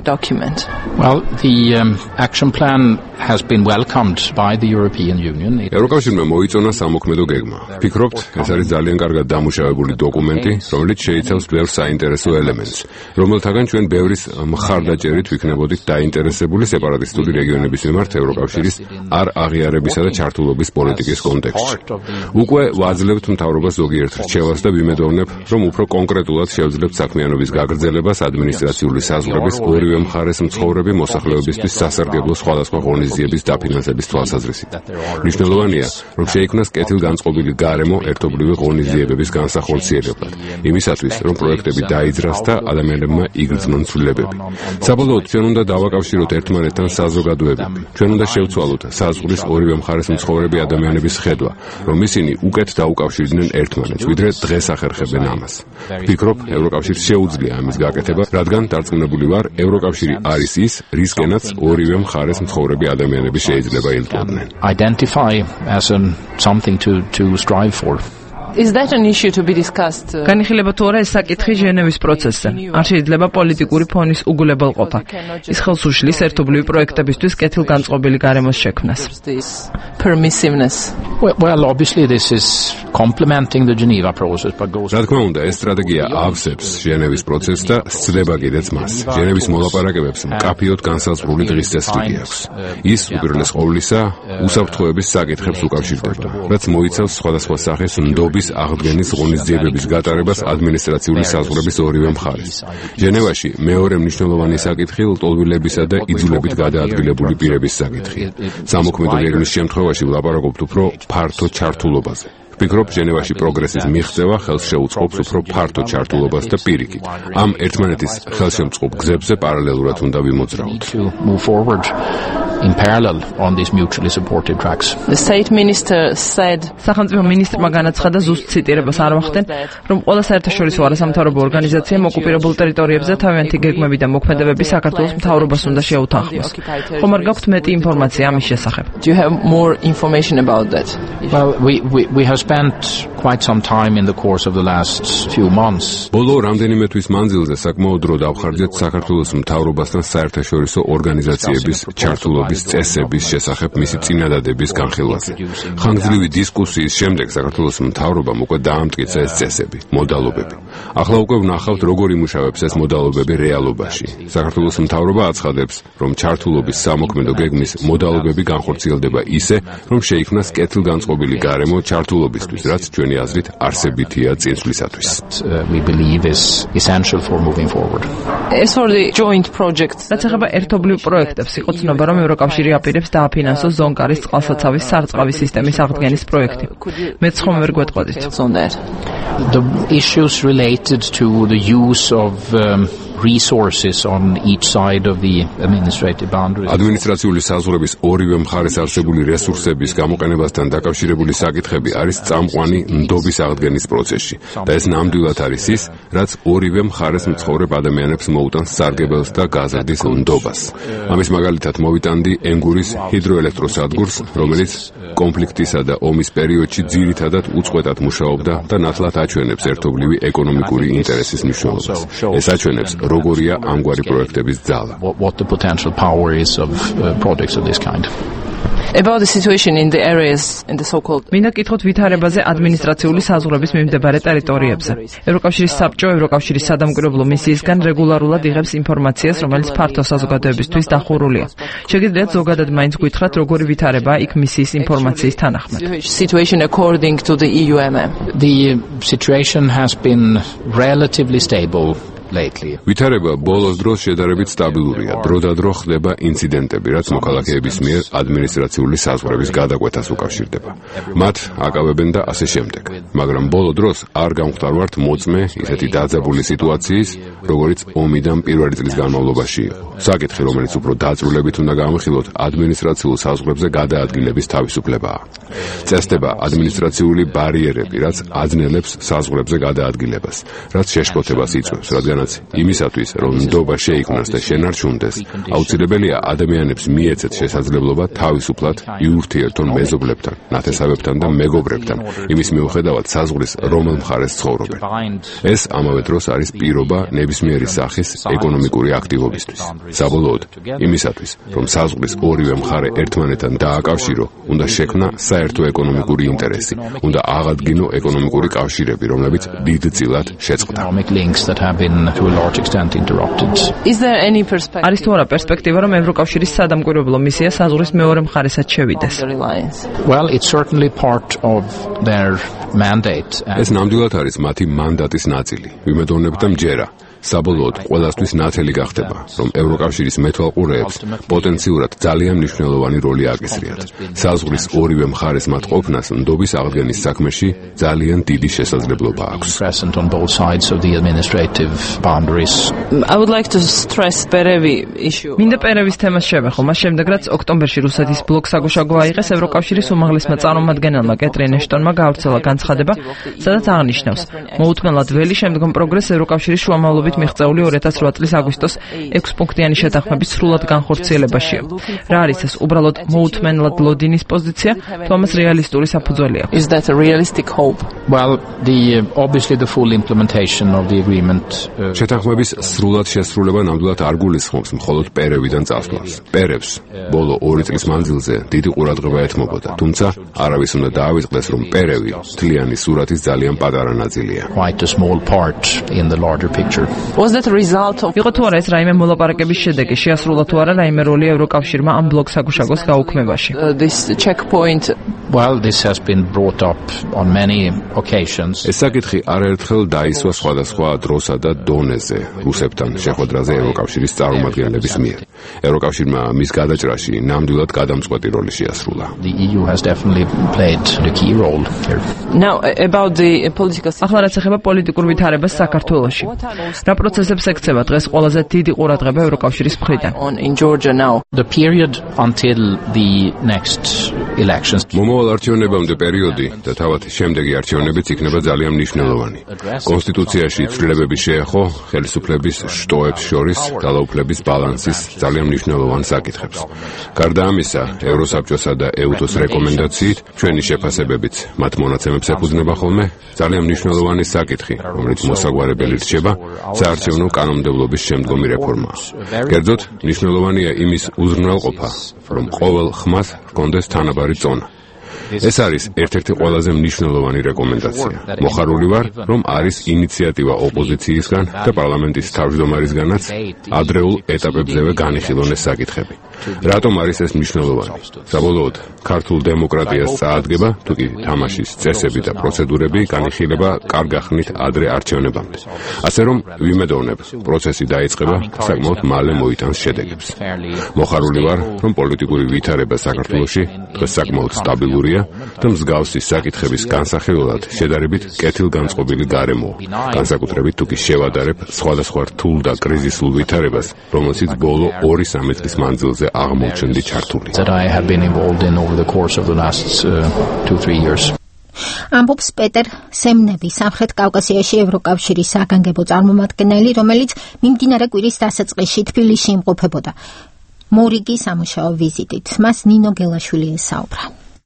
Well, the um, action plan has been welcomed by the European Union. ევროკავშირმა მოიწონა სამოქმედო გეგმა. ფიქრობთ, ეს არის ძალიან კარგად დამუშავებული დოკუმენტი, რომელიც შეიცავს ბევრ საინტერესო ელემენტს, რომელთაგან ჩვენ ბევრის მხარდაჭერით ვიქნებოდით დაინტერესებული სეპარატისტული რეგიონების მიმართ ევროკავშირის არ აღიარებისა და ჩართულობის პოლიტიკის კონტექსტში. უკვე ვაძლევთ მთავრობას ზოგიერთ რჩევას და ვიმედოვნებ, რომ უფრო კონკრეტულად შევძლებთ საქმიანობის გაგრძელებას ადმინისტრაციული საზღვრების ორივე მხარეს მცხოვრები მოსახლეობისთვის სასარგებლო სხვადასხვა ღონისძიების დაფინანსების თვალსაზრისით. მნიშვნელოვანია, რომ შეიქმნას კეთილგანწყობილი გარემო ერთობლივი ღონისძიებების განსახორციელებლად, იმისათვის, რომ პროექტები დაიძრას და ადამიანებმა იგრძნონ ცვლილებები. საბოლოოდ ჩვენ უნდა დავაკავშიროთ ერთმანეთთან საზოგადოებები. ჩვენ უნდა შევცვალოთ საზღვრის ორივე მხარეს მცხოვრები ადამიანების ხედვა, რომ ისინი უკეთ დაუკავშირდნენ ერთმანეთს, ვიდრე დღეს ახერხებენ ამას. ვფიქრობ, ევროკავშირს შეუძლია ამის გაკეთება, რადგან დარწმუნებული ვარ, ევროკავშირი არის ის, რისკენაც ორივე მხარეს მცხოვრები ადამიანები შეიძლება ილტვოდნენ. Identify as an something to to strive for. Is that an issue to be discussed? განიხილება თუ არა ეს საკითხი ჟენევის პროცესზე. არ შეიძლება პოლიტიკური ფონის უგულებელყოფა. ის ხელს უშლის ერთობლივი პროექტებისთვის კეთილგანწყობილი გარემოს შექმნას. Permissiveness. Well, well, obviously this is complementing the Geneva process, but goes. რა თქმა უნდა, ეს სტრატეგია ავსებს ჟენევის პროცესს და სცდება კიდეც მას. ჟენევის მოლაპარაკებებს მკაფიოდ განსაზღვრული დღის წესრიგი აქვს. ის უპირველეს ყოვლისა უსაფრთხოების საკითხებს უკავშირდება, რაც მოიცავს სხვადასხვა სახის ნდობის აღდგენის ღონისძიებების გატარებას ადმინისტრაციული საზღვრების ორივე მხარეს. ჟენევაში მეორე მნიშვნელოვანი საკითხი ლტოლვილებისა და იძულებით გადაადგილებული პირების საკითხი. სამოქმედო გეგმის შემთხვევაში ვლაპარაკობთ უფრო ფართო ჩართულობაზე. ვფიქრობ, ჟენევაში პროგრესის მიღწევა ხელს შეუწყობს უფრო ფართო ჩართულობას და პირიქით. ამ ერთმანეთის ხელშემწყობ გზებზე პარალელურად უნდა ვიმოძრაოთ. In parallel on these mutually supported tracks. The state minister said სახელმწიფო მინისტრმა განაცხადა ზუსტ ციტირებას არ ვახდენ, რომ ყველა საერთაშორისო არასამთავრობო ორგანიზაციამ ოკუპირებულ ტერიტორიებზე თავიანთი გეგმები და მოქმედებები საქართველოს მთავრობას უნდა შეუთანხმოს. ხომ არ გაქვთ მეტი ინფორმაცია ამის შესახებ? Do you have more information about that? Well, we we we have spent quite some time in the course of the last few months. ბოლო რამდენიმე თვის მანძილზე საკმაოდ დრო დავხარჯეთ საქართველოს მთავრობასთან საერთაშორისო ორგანიზაციების ჩართულობის წესების შესახებ მისი წინადადების განხილვაზე. ხანგრძლივი დისკუსიის შემდეგ საქართველოს მთავრობამ უკვე დაამტკიცა ეს წესები, მოდალობები. ახლა უკვე ვნახავთ, როგორ იმუშავებს ეს მოდალობები რეალობაში. საქართველოს მთავრობა აცხადებს, რომ ჩართულობის სამოქმედო გეგმის მოდალობები განხორციელდება ისე, რომ შეიქმნას კეთილგანწყობილი გარემო ჩართულობისთვის, რაც ჩვენი აზრით არსებითია წინსვლისათვის. We believe is essential for moving forward. As for the joint projects, რაც ეხება ერთობლივ პროექტებს, იყო ცნობა, რომ ევროკავშირი აპირებს დააფინანსოს ზონკარის წყალსაცავის სარწყავი სისტემის აღდგენის პროექტი. მეც ხომ ვერ გვეტყოდით. The issues related to the use of um, resources on each side of the administrative boundaries. ადმინისტრაციული საზღვრების ორივე მხარეს არსებული რესურსების გამოყენებასთან დაკავშირებული საკითხები არის წამყვანი ნდობის აღდგენის პროცესში და ეს ნამდვილად არის ის, რაც ორივე მხარეს მცხოვრებ ადამიანებს მოუტანს სარგებელს და გაზრდის ნდობას. ამის მაგალითად მოვიტანდი ენგურის ჰიდროელექტროსადგურს, რომელიც კონფლიქტისა და ომის პერიოდში ძირითადად უწყვეტად მუშაობდა და ნათლად აჩვენებს ერთობლივი ეკონომიკური ინტერესის მნიშვნელობას. ეს აჩვენებს როგორია ამგვარი პროექტების ძალა. What the potential power is of uh, projects of this kind. About the situation in the areas in the so-called მინდა კითხოთ ვითარებაზე ადმინისტრაციული საზღვრების მიმდებარე ტერიტორიებზე. ევროკავშირის საბჭო ევროკავშირის სადამკვირვებლო მისიისგან რეგულარულად იღებს ინფორმაციას, რომელიც ფართო საზოგადოებისთვის დახურულია. შეგიძლიათ ზოგადად მაინც გითხრათ, როგორი ვითარებაა იქ მისიის ინფორმაციის თანახმად. Situation according to the E U M M. The situation has been relatively stable. ვითარება ბოლოს დროს შედარებით სტაბილურია. დროდადრო ხდება ინციდენტები, რაც მოქალაქეების მიერ ადმინისტრაციული საზღვრების გადაკვეთას უკავშირდება. მათ აკავებენ და ასე შემდეგ. მაგრამ ბოლო დროს არ გამختარვართ მოწმე ისეთი დაძაბული სიტუაციის, როგორიც ომიდან პირველი წლის განმავლობაში იყო. საკითხი, რომელიც უფრო დაწვრილებით უნდა გამხილოთ, ადმინისტრაციულ საზღვრებზე გადაადგილების თავისუფლებაა. წესდება ადმინისტრაციული ბარიერები, რაც აძნელებს საზღვრებზე გადაადგილებას, რაც შეშფოთებას იწვევს, რადგან რადგანაც იმისათვის, რომ ნდობა შეიქმნას და შენარჩუნდეს, აუცილებელია ადამიანებს მიეცეთ შესაძლებლობა თავისუფლად იურთიერთონ მეზობლებთან, ნათესავებთან და მეგობრებთან, იმის მიუხედავად საზღვრის რომელ მხარეს ცხოვრობენ. ეს ამავე დროს არის პირობა ნებისმიერი სახის ეკონომიკური აქტივობისთვის. საბოლოოდ, იმისათვის, რომ საზღვრის ორივე მხარე ერთმანეთთან დააკავშირო, უნდა შექმნა საერთო ეკონომიკური ინტერესი, უნდა აღადგინო ეკონომიკური კავშირები, რომლებიც დიდწილად შეწყდა. არის თუ არა პერსპექტივა, რომ ევროკავშირის სადამკვირვებლო მისია საზღვრის მეორე მხარესაც შევიდეს? Well, it's certainly part of their mandate. ეს ნამდვილად არის მათი მანდატის ნაწილი. ვიმედოვნებ და მჯერა. საბოლოოდ ყველასთვის ნათელი გახდება, რომ ევროკავშირის მეთვალყურეებს პოტენციურად ძალიან მნიშვნელოვანი როლი აკისრიათ. საზღვრის ორივე მხარეს მათ ყოფნას ნდობის აღდგენის საქმეში ძალიან დიდი შესაძლებლობა აქვს. I would like to stress Perevi issue. მინდა პერევის თემას შევეხო, მას შემდეგ რაც ოქტომბერში რუსეთის ბლოკსაგუშაგო აიღეს, ევროკავშირის უმაღლესმა წარმომადგენელმა კეტრინ ეშტონმა გაავრცელა განცხადება, სადაც აღნიშნავს, მოუთმენლად ველი შემდგომ პროგრესს ევროკავშირის შუამავლობით მიღწეული ორი ათას რვა წლის აგვისტოს ექვს პუნქტიანი შეთანხმების სრულად განხორციელებაშია. რა არის ეს? უბრალოდ მოუთმენლად ლოდინის პოზიცია, თუ ამას რეალისტური საფუძველი აქვს? Is that a realistic hope? Well, the uh, obviously the full implementation of the agreement. შეთანხმების სრულად შესრულება ნამდვილად არ გულისხმობს მხოლოდ პერევიდან წასვლას. პერევს ბოლო ორი წლის მანძილზე დიდი ყურადღება ეთმობოდა, თუმცა არავის უნდა დაავიწყდეს, რომ პერევი მთლიანი სურათის ძალიან პატარა ნაწილია. Quite a small part in the larger picture. Was that a result of იყო თუ არა ეს რაიმე მოლაპარაკების შედეგი, შეასრულა თუ არა რაიმე როლი ევროკავშირმა ამ ბლოკსაგუშაგოს გაუქმებაში? This checkpoint, well, this has been brought up on many occasions. ეს საკითხი არაერთხელ დაისვა სხვადასხვა დროსა და დონეზე რუსებთან შეხვედრაზე ევროკავშირის წარმომადგენლების მიერ. ევროკავშირმა მის გადაჭრაში ნამდვილად გადამწყვეტი როლი შეასრულა. The E U has definitely played the key role here. Now about the political ახლა რაც ეხება პოლიტიკურ ვითარებას საქართველოში. რა პროცესებს ექცევა დღეს ყველაზე დიდი ყურადღება ევროკავშირის მხრიდან? In Georgia now. The period until the next elections. მომავალ არჩევნებამდე პერიოდი და თავად შემდეგი არჩევნებიც იქნება ძალიან მნიშვნელოვანი. კონსტიტუციაში ცვლილებები შეეხო ხელისუფლების შტოებს შორის ძალაუფლების ბალანსის ძალიან მნიშვნელოვან საკითხებს. გარდა ამისა, ევროსაბჭოსა და ეუთოს რეკომენდაციით ჩვენი შეფასებებიც მათ მონაცემებს ეფუძნება ხოლმე ძალიან მნიშვნელოვანი საკითხი, რომელიც მოსაგვარებელი რჩება საარჩევნო კანონმდებლობის შემდგომი რეფორმა. კერძოდ, მნიშვნელოვანია იმის უზრუნველყოფა, რომ ყოველ ხმას ჰქონდეს თანაბარი წონა. ეს არის ერთ-ერთი ყველაზე მნიშვნელოვანი რეკომენდაცია. მოხარული ვარ, რომ არის ინიციატივა ოპოზიციისგან და პარლამენტის თავმჯდომარისგანაც ადრეულ ეტაპებზევე განიხილონ ეს საკითხები. რატომ არის ეს მნიშვნელოვანი? საბოლოოდ, ქართულ დემოკრატიას წაადგება, თუ კი თამაშის წესები და პროცედურები განიხილება კარგახნით ადრე არჩევნებამდე. ასე რომ, ვიმედოვნებ, პროცესი დაიწყება საკმაოდ მალე მოიტანს შედეგებს. მოხარული ვარ, რომ პოლიტიკური ვითარება საქართველოში დღეს საკმაოდ სტაბილურია და მსგავსი საკითხების განსახილველად შედარებით კეთილგანწყობილი გარემოა. განსაკუთრებით თუ კი შევადარებ სხვადასხვა რთულ და კრიზისულ ვითარებას, რომელშიც ბოლო ორი სამი წლის მანძილზე აღმოჩნდი ჩართული. ამბობს პეტერ სემნევი, სამხრეთ კავკასიაში ევროკავშირის საგანგებო წარმომადგენელი, რომელიც მიმდინარე კვირის დასაწყისში თბილისში იმყოფებოდა მორიგი სამუშაო ვიზიტით. მას ნინო გელაშვილი ესაუბრა.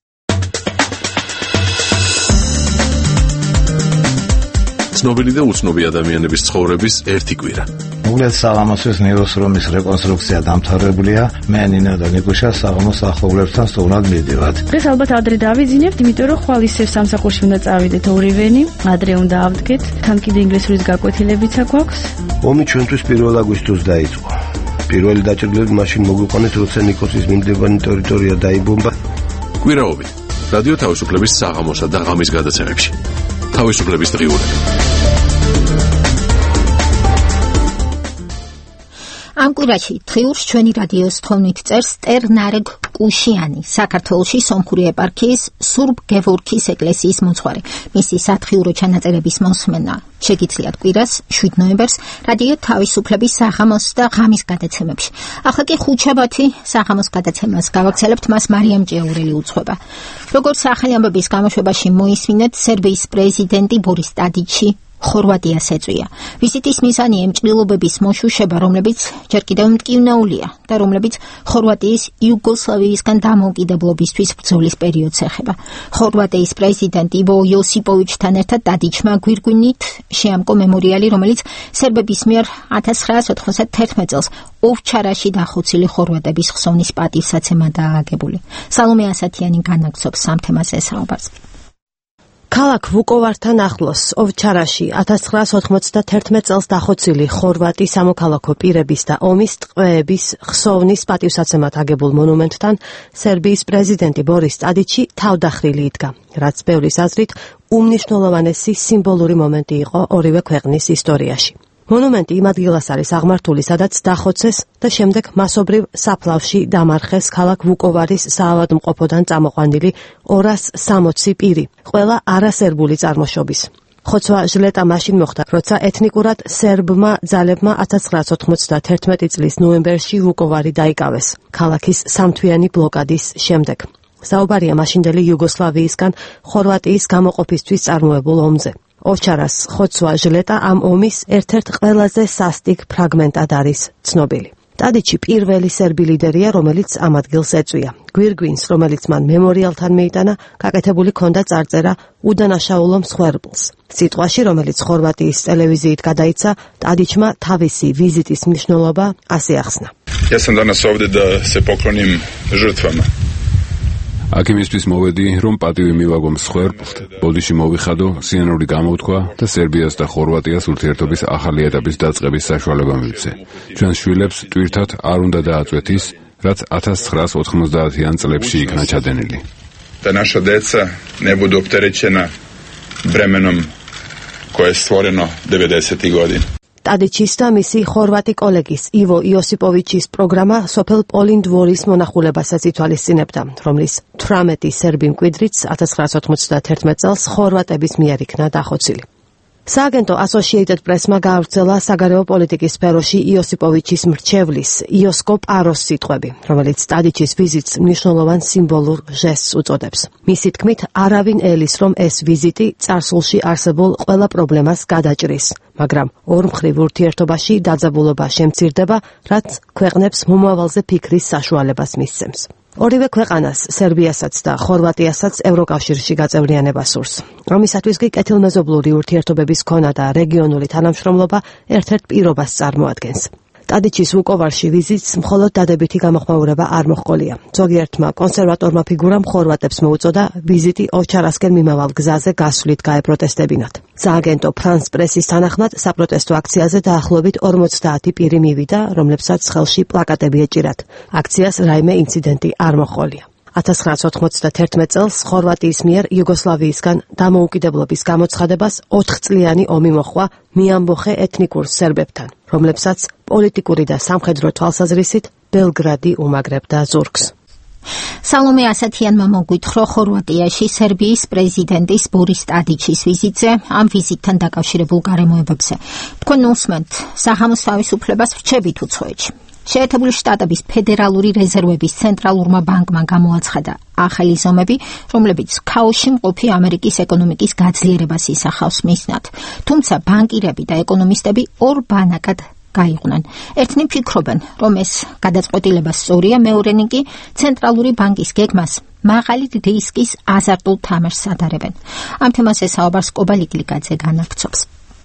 ცნობილი და უცნობი ადამიანების ცხოვრების ერთი კვირა. უგლეს საღამოსის ნეიროსრომის რეკონსტრუქცია დამთავრებულია. მე ნინო და ნიკუშა საღამოს ახლობლებთან სტუმრად მივდივართ. დღეს ალბათ ადრე დავიძინებთ, იმიტომ რომ ხვალ ისევ სამსახურში უნდა წავიდეთ ორივენი, ადრე უნდა ავდგეთ. თან კიდე ინგლისურის გაკვეთილებიც აქვს. ომი ჩვენთვის პირველ აგვისტოს დაიწყო. პირველი დაჭრილები მაშინ მოგვიყვანეთ, როცა ნიკოსის მიმდებარე ტერიტორია დაიბომბა. კვირაობით რადიო თავისუფლების საღამოსა და ღამის გადაცემებში. თავისუფლების დღიურები. ამ კვირაში დღიურს ჩვენი რადიოს თხოვნით წერს ტერნარეგ კუშიანი, საქართველოში სომხური ეპარქიის სურბ გევორქის ეკლესიის მოძღვარი. მისი სათხიურო ჩანაწერების მოსმენა შეგიძლიათ კვირას შვიდ ნოემბერს რადიო თავისუფლების საღამოს და ღამის გადაცემებში. ახლა კი ხუთშაბათი საღამოს გადაცემას გავაგრძელებთ, მას მარიამ ჭიაურელი უძღვება. როგორც ახალი ამბების გამოშვებაში მოისმინეთ, სერბიის პრეზიდენტი ბორის ტადიჩი ხორვატიას ეწვია. ვიზიტის მიზანი ემჭრილობების მოშუშება, რომლებიც ჯერ კიდევ მტკივნეულია და რომლებიც ხორვატიის იუგოსლავიისგან დამოუკიდებლობისთვის ბრძოლის პერიოდს ეხება. ხორვატიის პრეზიდენტ ივო იოსიპოვიჩთან ერთად დადიჩმა გვირგვინით შეამკო მემორიალი, რომელიც სერბების მიერ ათას ცხრაას ოთხმოცდათერთმეტ წელს ოვჩარაში დახოცილი ხორვატების ხსოვნის პატივსაცემადაა აგებული. სალომე ასათიანი განაგრძობს ამ თემაზე საუბარს. ქალაქ ვუკოვართან ახლოს ოვჩარაში ათას ცხრაას ოთხმოცდათერთმეტ წელს დახოცილი ხორვატი სამოქალაქო პირების და ომის ტყვეების ხსოვნის პატივსაცემად აგებულ მონუმენტთან სერბიის პრეზიდენტი ბორის ტადიჩი თავდახრილი იდგა, რაც ბევრის აზრით უმნიშვნელოვანესი სიმბოლური მომენტი იყო ორივე ქვეყნის ისტორიაში. მონუმენტი იმ ადგილას არის აღმართული, სადაც დახოცეს და შემდეგ მასობრივ საფლავში დამარხეს ქალაქ ვუკოვარის საავადმყოფოდან წამოყვანილი ორას სამოცი პირი, ყველა არასერბული წარმოშობის. ხოცვა ჟლეტა მაშინ მოხდა, როცა ეთნიკურად სერბმა ძალებმა ათას ცხრაას ოთხმოცდათერთმეტი წლის ნოემბერში ვუკოვარი დაიკავეს, ქალაქის სამთვიანი ბლოკადის შემდეგ. საუბარია მაშინდელი იუგოსლავიისგან ხორვატიის გამოყოფისთვის წარმოებულ ომზე. ოვჩარას ხოცვა ჟლეტა ამ ომის ერთ-ერთ ყველაზე სასტიკ ფრაგმენტად არის ცნობილი. ტადიჩი პირველი სერბი ლიდერია, რომელიც ამ ადგილს ეწვია. გვირგვინს, რომელიც მან მემორიალთან მიიტანა, გაკეთებული ჰქონდა წარწერა უდანაშაულო მსხვერპლს. სიტყვაში, რომელიც ხორვატიის ტელევიზიით გადაიცა, ტადიჩმა თავისი ვიზიტის მნიშვნელობა ასე ახსნა. Ja sam danas ovdje da se poklonim žrtvama. აქ იმისთვის მოვედი, რომ პატივი მივაგო მსხვერპლთ, ბოდიში მოვიხადო სინანური გამოთქვა და სერბიას და ხორვატიას ურთიერთობის ახალი ეტაპის დაწყების საშუალება მივცე. ჩვენს შვილებს ტვირთად არ უნდა დააწვეთ ის, რაც ათას ცხრაას ოთხმოცდაათიან წლებში იქნა ჩადენილი. Da naša deca ne budu opterećena bremenom koje je stvoreno devedesetih godina. ტადიჩის და მისი ხორვატი კოლეგის ივო იოსიპოვიჩის პროგრამა სოფელ პოლინდვორის მონახულებასაც ითვალისწინებდა, რომლის თვრამეტი სერბი მკვიდრიც ათას ცხრაას ოთხმოცდათერთმეტ წელს ხორვატების მიერ იქნა დახოცილი. სააგენტო Associated Press-მა გაავრცელა საგარეო პოლიტიკის სფეროში იოსიპოვიჩის მრჩევლის იოსკო პაროს სიტყვები, რომელიც ტადიჩის ვიზიტს მნიშვნელოვან სიმბოლურ ჟესტს უწოდებს. მისი თქმით, არავინ ელის, რომ ეს ვიზიტი წარსულში არსებულ ყველა პრობლემას გადაჭრის, მაგრამ ორმხრივ ურთიერთობაში დაძაბულობა შემცირდება, რაც ქვეყნებს მომავალზე ფიქრის საშუალებას მისცემს. ორივე ქვეყანას, სერბიასაც და ხორვატიასაც ევროკავშირში გაწევრიანება სურს. ამისათვის კი კეთილმეზობლური ურთიერთობების ქონა და რეგიონული თანამშრომლობა ერთ-ერთ პირობას წარმოადგენს. ტადიჩის ვუკოვარში ვიზიტს მხოლოდ დადებითი გამოხმაურება არ მოჰყოლია. ზოგიერთმა კონსერვატორმა ფიგურამ ხორვატებს მოუწოდა ვიზიტი ოვჩარასკენ მიმავალ გზაზე გასვლით გაეპროტესტებინათ. სააგენტო ფრანს პრესის თანახმად საპროტესტო აქციაზე დაახლოებით ორმოცდაათი პირი მივიდა, რომლებსაც ხელში პლაკატები ეჭირათ. აქციას რაიმე ინციდენტი არ მოჰყოლია. ათას ცხრაას ოთხმოცდათერთმეტ წელს ხორვატიის მიერ იუგოსლავიისგან დამოუკიდებლობის გამოცხადებას ოთხწლიანი ომი მოჰყვა მიამბოხე ეთნიკურ სერბებთან, რომლებსაც პოლიტიკური და სამხედრო თვალსაზრისით ბელგრადი უმაგრებდა ზურგს. სალომე ასათიანმა მოგვითხრა ხორვატიაში სერბიის პრეზიდენტის ბორის ტადიჩის ვიზიტზე, ამ ვიზიტთან დაკავშირებულ გარემოებებზე. თქვენ უსმენთ საღამოს თავისუფლებას რჩებით უცხოეთში. შეერთებული შტატების ფედერალური რეზერვების ცენტრალურმა ბანკმა გამოაცხადა ახალი ზომები, რომლებიც ქაოსში მყოფი ამერიკის ეკონომიკის გაძლიერებას ისახავს მიზნად. თუმცა ბანკირები და ეკონომისტები ორ ბანაკად გაიყვნენ. ერთნი ფიქრობენ, რომ ეს გადაწყვეტილება სწორია, მეორენი კი ცენტრალური ბანკის გეგმას მაღალი რისკის აზარტულ თამაშს ადარებენ. ამ თემაზე საუბარს კობალიკლიკაძე განაგრძობს.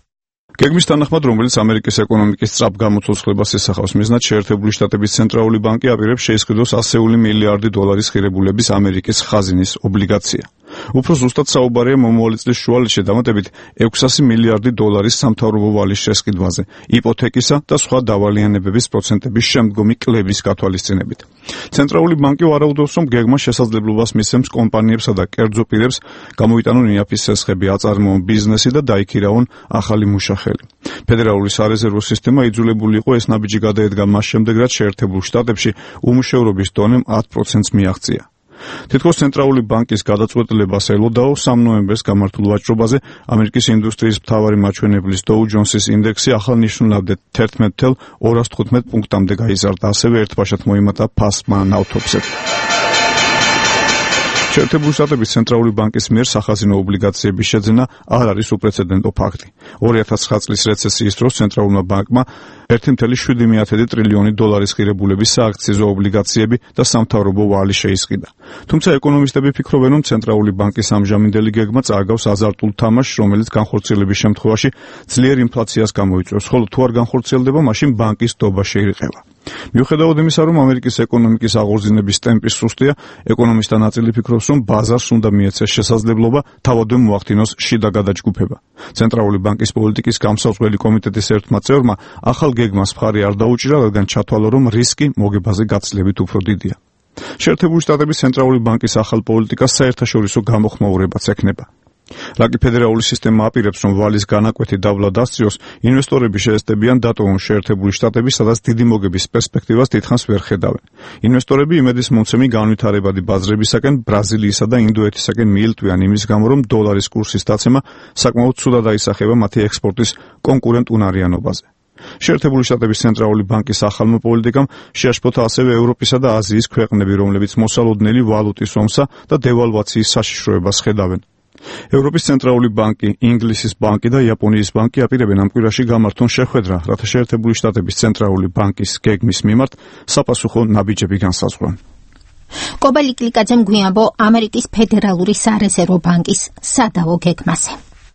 გეგმის თანახმად, რომელიც ამერიკის ეკონომიკის სწრაფ გამოცოცხლებას ისახავს მიზნად, შეერთებული შტატების ცენტრალური ბანკი აპირებს შეისყიდოს ასეული მილიარდი დოლარის ღირებულების ამერიკის ხაზინის ობლიგაცია. უფრო ზუსტად საუბარია მომავალი წლის შუალედში დამატებით ექვსასი მილიარდი დოლარის სამთავრობო ვალის შესყიდვაზე, იპოთეკისა და სხვა დავალიანებების პროცენტების შემდგომი კლების გათვალისწინებით. ცენტრალური ბანკი ვარაუდობს, რომ გეგმა შესაძლებლობას მისცემს კომპანიებსა და კერძო პირებს გამოიტანონ იაფის სესხები, აწარმოონ ბიზნესი და დაიქირავონ ახალი მუშახელი. ფედერალური სარეზერვო სისტემა იძულებული იყო ეს ნაბიჯი გადაედგა მას შემდეგ, რაც შეერთებულ შტატებში უმუშევრობის დონემ ათ პროცენტს მიაღწია. თითქოს ცენტრალური ბანკის გადაწყვეტილებას ელოდაო სამ ნოემბერს გამართულ ვაჭრობაზე ამერიკის ინდუსტრიის მთავარი მაჩვენებლის Dow Jones-ის ინდექსი ახალნიშნულად თერთმეტ ათას ორას თხუთმეტ პუნქტამდე გაიზარდა, ასევე ერთბაშად მოიმატა ფასმა ნავთობზე. შეერთებული შტატების ცენტრალური ბანკის მიერ სახაზინო ობლიგაციების შეძენა არ არის უპრეცედენტო ფაქტი. ორი ათას ცხრა წლის რეცესიის დროს ცენტრალურმა ბანკმა ერთი კoma შვიდი ტრილიონი დოლარის ღირებულების სააქციზო ობლიგაციები და სამთავრობო ვალი შეისყიდა. თუმცა ეკონომისტები ფიქრობენ, რომ ცენტრალური ბანკის ამჟამინდელი გეგმა წააგავს აზარტულ თამაშს, რომელიც განხორციელების შემთხვევაში ძლიერ ინფლაციას გამოიწვევს, ხოლო თუ არ განხორციელდება, მაშინ ბანკის დობა შეირყევა. მიუხედავად იმისა, რომ ამერიკის ეკონომიკის აღორძინების ტემპი სუსტია, ეკონომისტთა ნაწილი ფიქრობს, რომ ბაზარს უნდა მიეცეს შესაძლებლობა თავადვე მოახდინოს შიდა გადაჯგუფება. ცენტრალური ბანკის პოლიტიკის გამსაუწყებელი კომიტეტის ერთმა წევრმა ახალ გეგმას მხარი არ დაუჭირა, რადგან ჩათვალა, რომ რისკი მოგებაზე გაცილებით უფრო დიდია. შეერთებული შტატების ცენტრალური ბანკის ახალ პოლიტიკას საერთაშორისო გამოხმაურებაც ექნება. რაკი ფედერალური სისტემა აპირებს, რომ ვალის განაკვეთი დაბლა დასწიოს, ინვესტორები შეესწებიან დატოვონ შეერთებული შტატები, სადაც დიდი მოგების პერსპექტივას დიდხანს ვერ ხედავენ. ინვესტორები იმედის მომცემი განვითარებადი ბაზრებისაკენ ბრაზილიისა და ინდოეთისაკენ მიილტვიან იმის გამო, რომ დოლარის კურსის დაცემა საკმაოდ ცუდად აისახება მათი ექსპორტის კონკურენტ უნარიანობაზე. შეერთებული შტატების ცენტრალური ბანკის ახალმა პოლიტიკამ შეაშფოთა ასევე ევროპისა და აზიის ქვეყნები, რომლებიც მოსალოდნელი ვალუტის ომსა და დევალვაციის საშიშროებას ხედავენ. ევროპის ცენტრალური ბანკი, ინგლისის ბანკი და იაპონიის ბანკი აპირებენ ამ კვირაში გამართონ შეხვედრა, რათა შეერთებული შტატების ცენტრალური ბანკის გეგმის მიმართ საპასუხო ნაბიჯები განსაზღვრონ. კობალი კლიკაძემ გვიამბო ამერიკის ფედერალური სარეზერვო ბანკის სადავო გეგმაზე.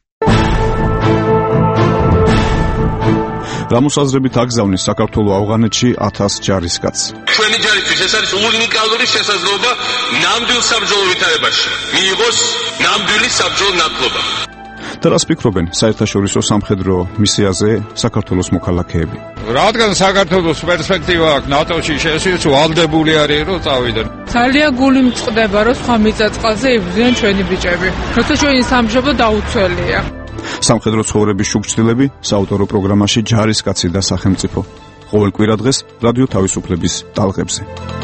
გამოსაზრებით აგზავნის საქართველოს ავღანეთში ათას ჯარისკაცს. ჩვენი ჯარისთვის ეს არის უნიკალური შესაძლებლობა ნამდვილ საბრძოლო ვითარებაში მიიღოს ნამდვილი საბრძოლო ნაკლობა. და რას ფიქრობენ საერთაშორისო სამხედრო მისიაზე საქართველოს მოქალაქეები? რადგან საქართველოს პერსპექტივა აქვს ნატოში შესვლის, ვალდებული არის რომ წავიდნენ. ძალიან გული მწყდება რომ სხვა მიწა-წყალზე იბრძვიან ჩვენი ბიჭები. როცა ჩვენი სამშობლო დაუცველია. სამხედრო ცხოვრების შუქჩილები საავტორო პროგრამაში ჯარისკაცი და სახელმწიფო. ყოველ კვირა დღეს რადიო თავისუფლების ტალღებზე.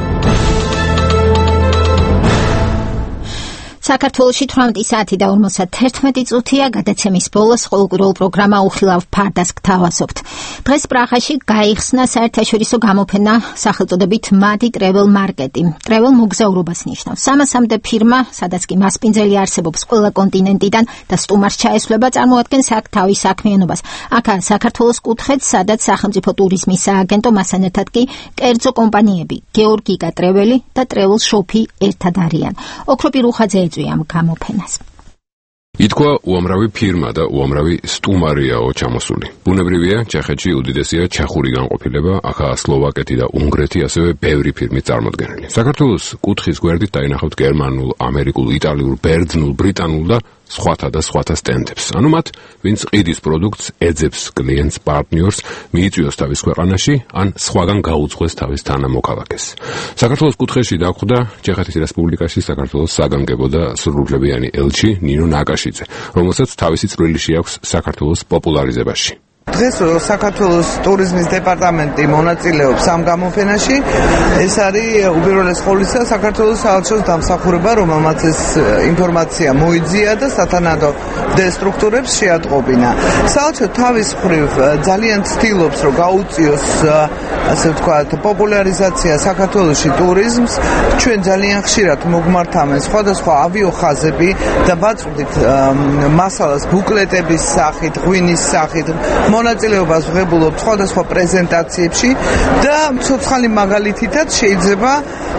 საქართველოში თვრამეტი საათი და ორმოცდაერთმეტი წუთია, გადაცემის ბოლოს ყოველკვირეულ პროგრამა უხილავ ფარდას გთავაზობთ. დღეს პრაღაში გაიხსნა საერთაშორისო გამოფენა სახელწოდებით მადი ტრეველ მარკეტი. ტრეველ მოგზაურობას ნიშნავს. სამასამდე ფირმა, სადაც კი მასპინძელი არსებობს ყველა კონტინენტიდან და სტუმარს ჩაესვლება, წარმოადგენს აქ თავის საქმიანობას. აქაა საქართველოს კუთხეც, სადაც სახელმწიფო ტურიზმის სააგენტო, მასთან ერთად კი კერძო კომპანიები, გეორგიკა ტრეველი და ტრეველ შოპი ერთად არიან. ოქროპი რუხაძე ამ გამოფენას. ითქვა უამრავი ფირმა და უამრავი სტუმარიაო ჩამოსული. ბუნებრივია, ჩეხეთში უდიდესია ჩეხური განყოფილება, ახლა სლოვაკეთი და უნგრეთი, ასევე ბევრი ფირმის წარმოდგენილი. საქართველოს კუთხის გვერდით დაინახავთ გერმანულ, ამერიკულ, იტალიურ, ბერძნულ, ბრიტანულ და სხვათა და სხვათა სტენდებს. ანუ მათ, ვინც ყიდის პროდუქტს ეძებს კლიენტს, პარტნიორს, მიიწვიოს თავის ქვეყანაში, ან სხვაგან გაუძღვეს თავის თანამოქალაქეს. საქართველოს კუთხეში დახვდა ჩეხეთის რესპუბლიკაში საქართველოს საგანგებო და სრულუფლებიანი ელჩი ნინო ნაკაშიძე, რომელსაც თავისი წვლილი აქვს საქართველოს პოპულარიზებაში. დღეს საქართველოს ტურიზმის დეპარტამენტი მონაწილეობს ამ გამოფენაში. ეს არის უპირველეს ყოვლისა საქართველოს საელჩოს დამსახურება, რომელმაც ეს ინფორმაცია მოიძია და სათანადო სტრუქტურებს შეატყობინა. საელჩო თავის მხრივ ძალიან ცდილობს, რომ გაუწიოს, ასე ვთქვათ, პოპულარიზაცია საქართველოში ტურიზმს. ჩვენ ძალიან ხშირად მოგმართავენ სხვადასხვა ავიოხაზები და ბაწვდით მასალას ბუკლეტების სახით, ღვინის სახით, მონაწილეობას ვღებულობ სხვადასხვა პრეზენტაციებში და ცოცხალი მაგალითითაც შეიძლება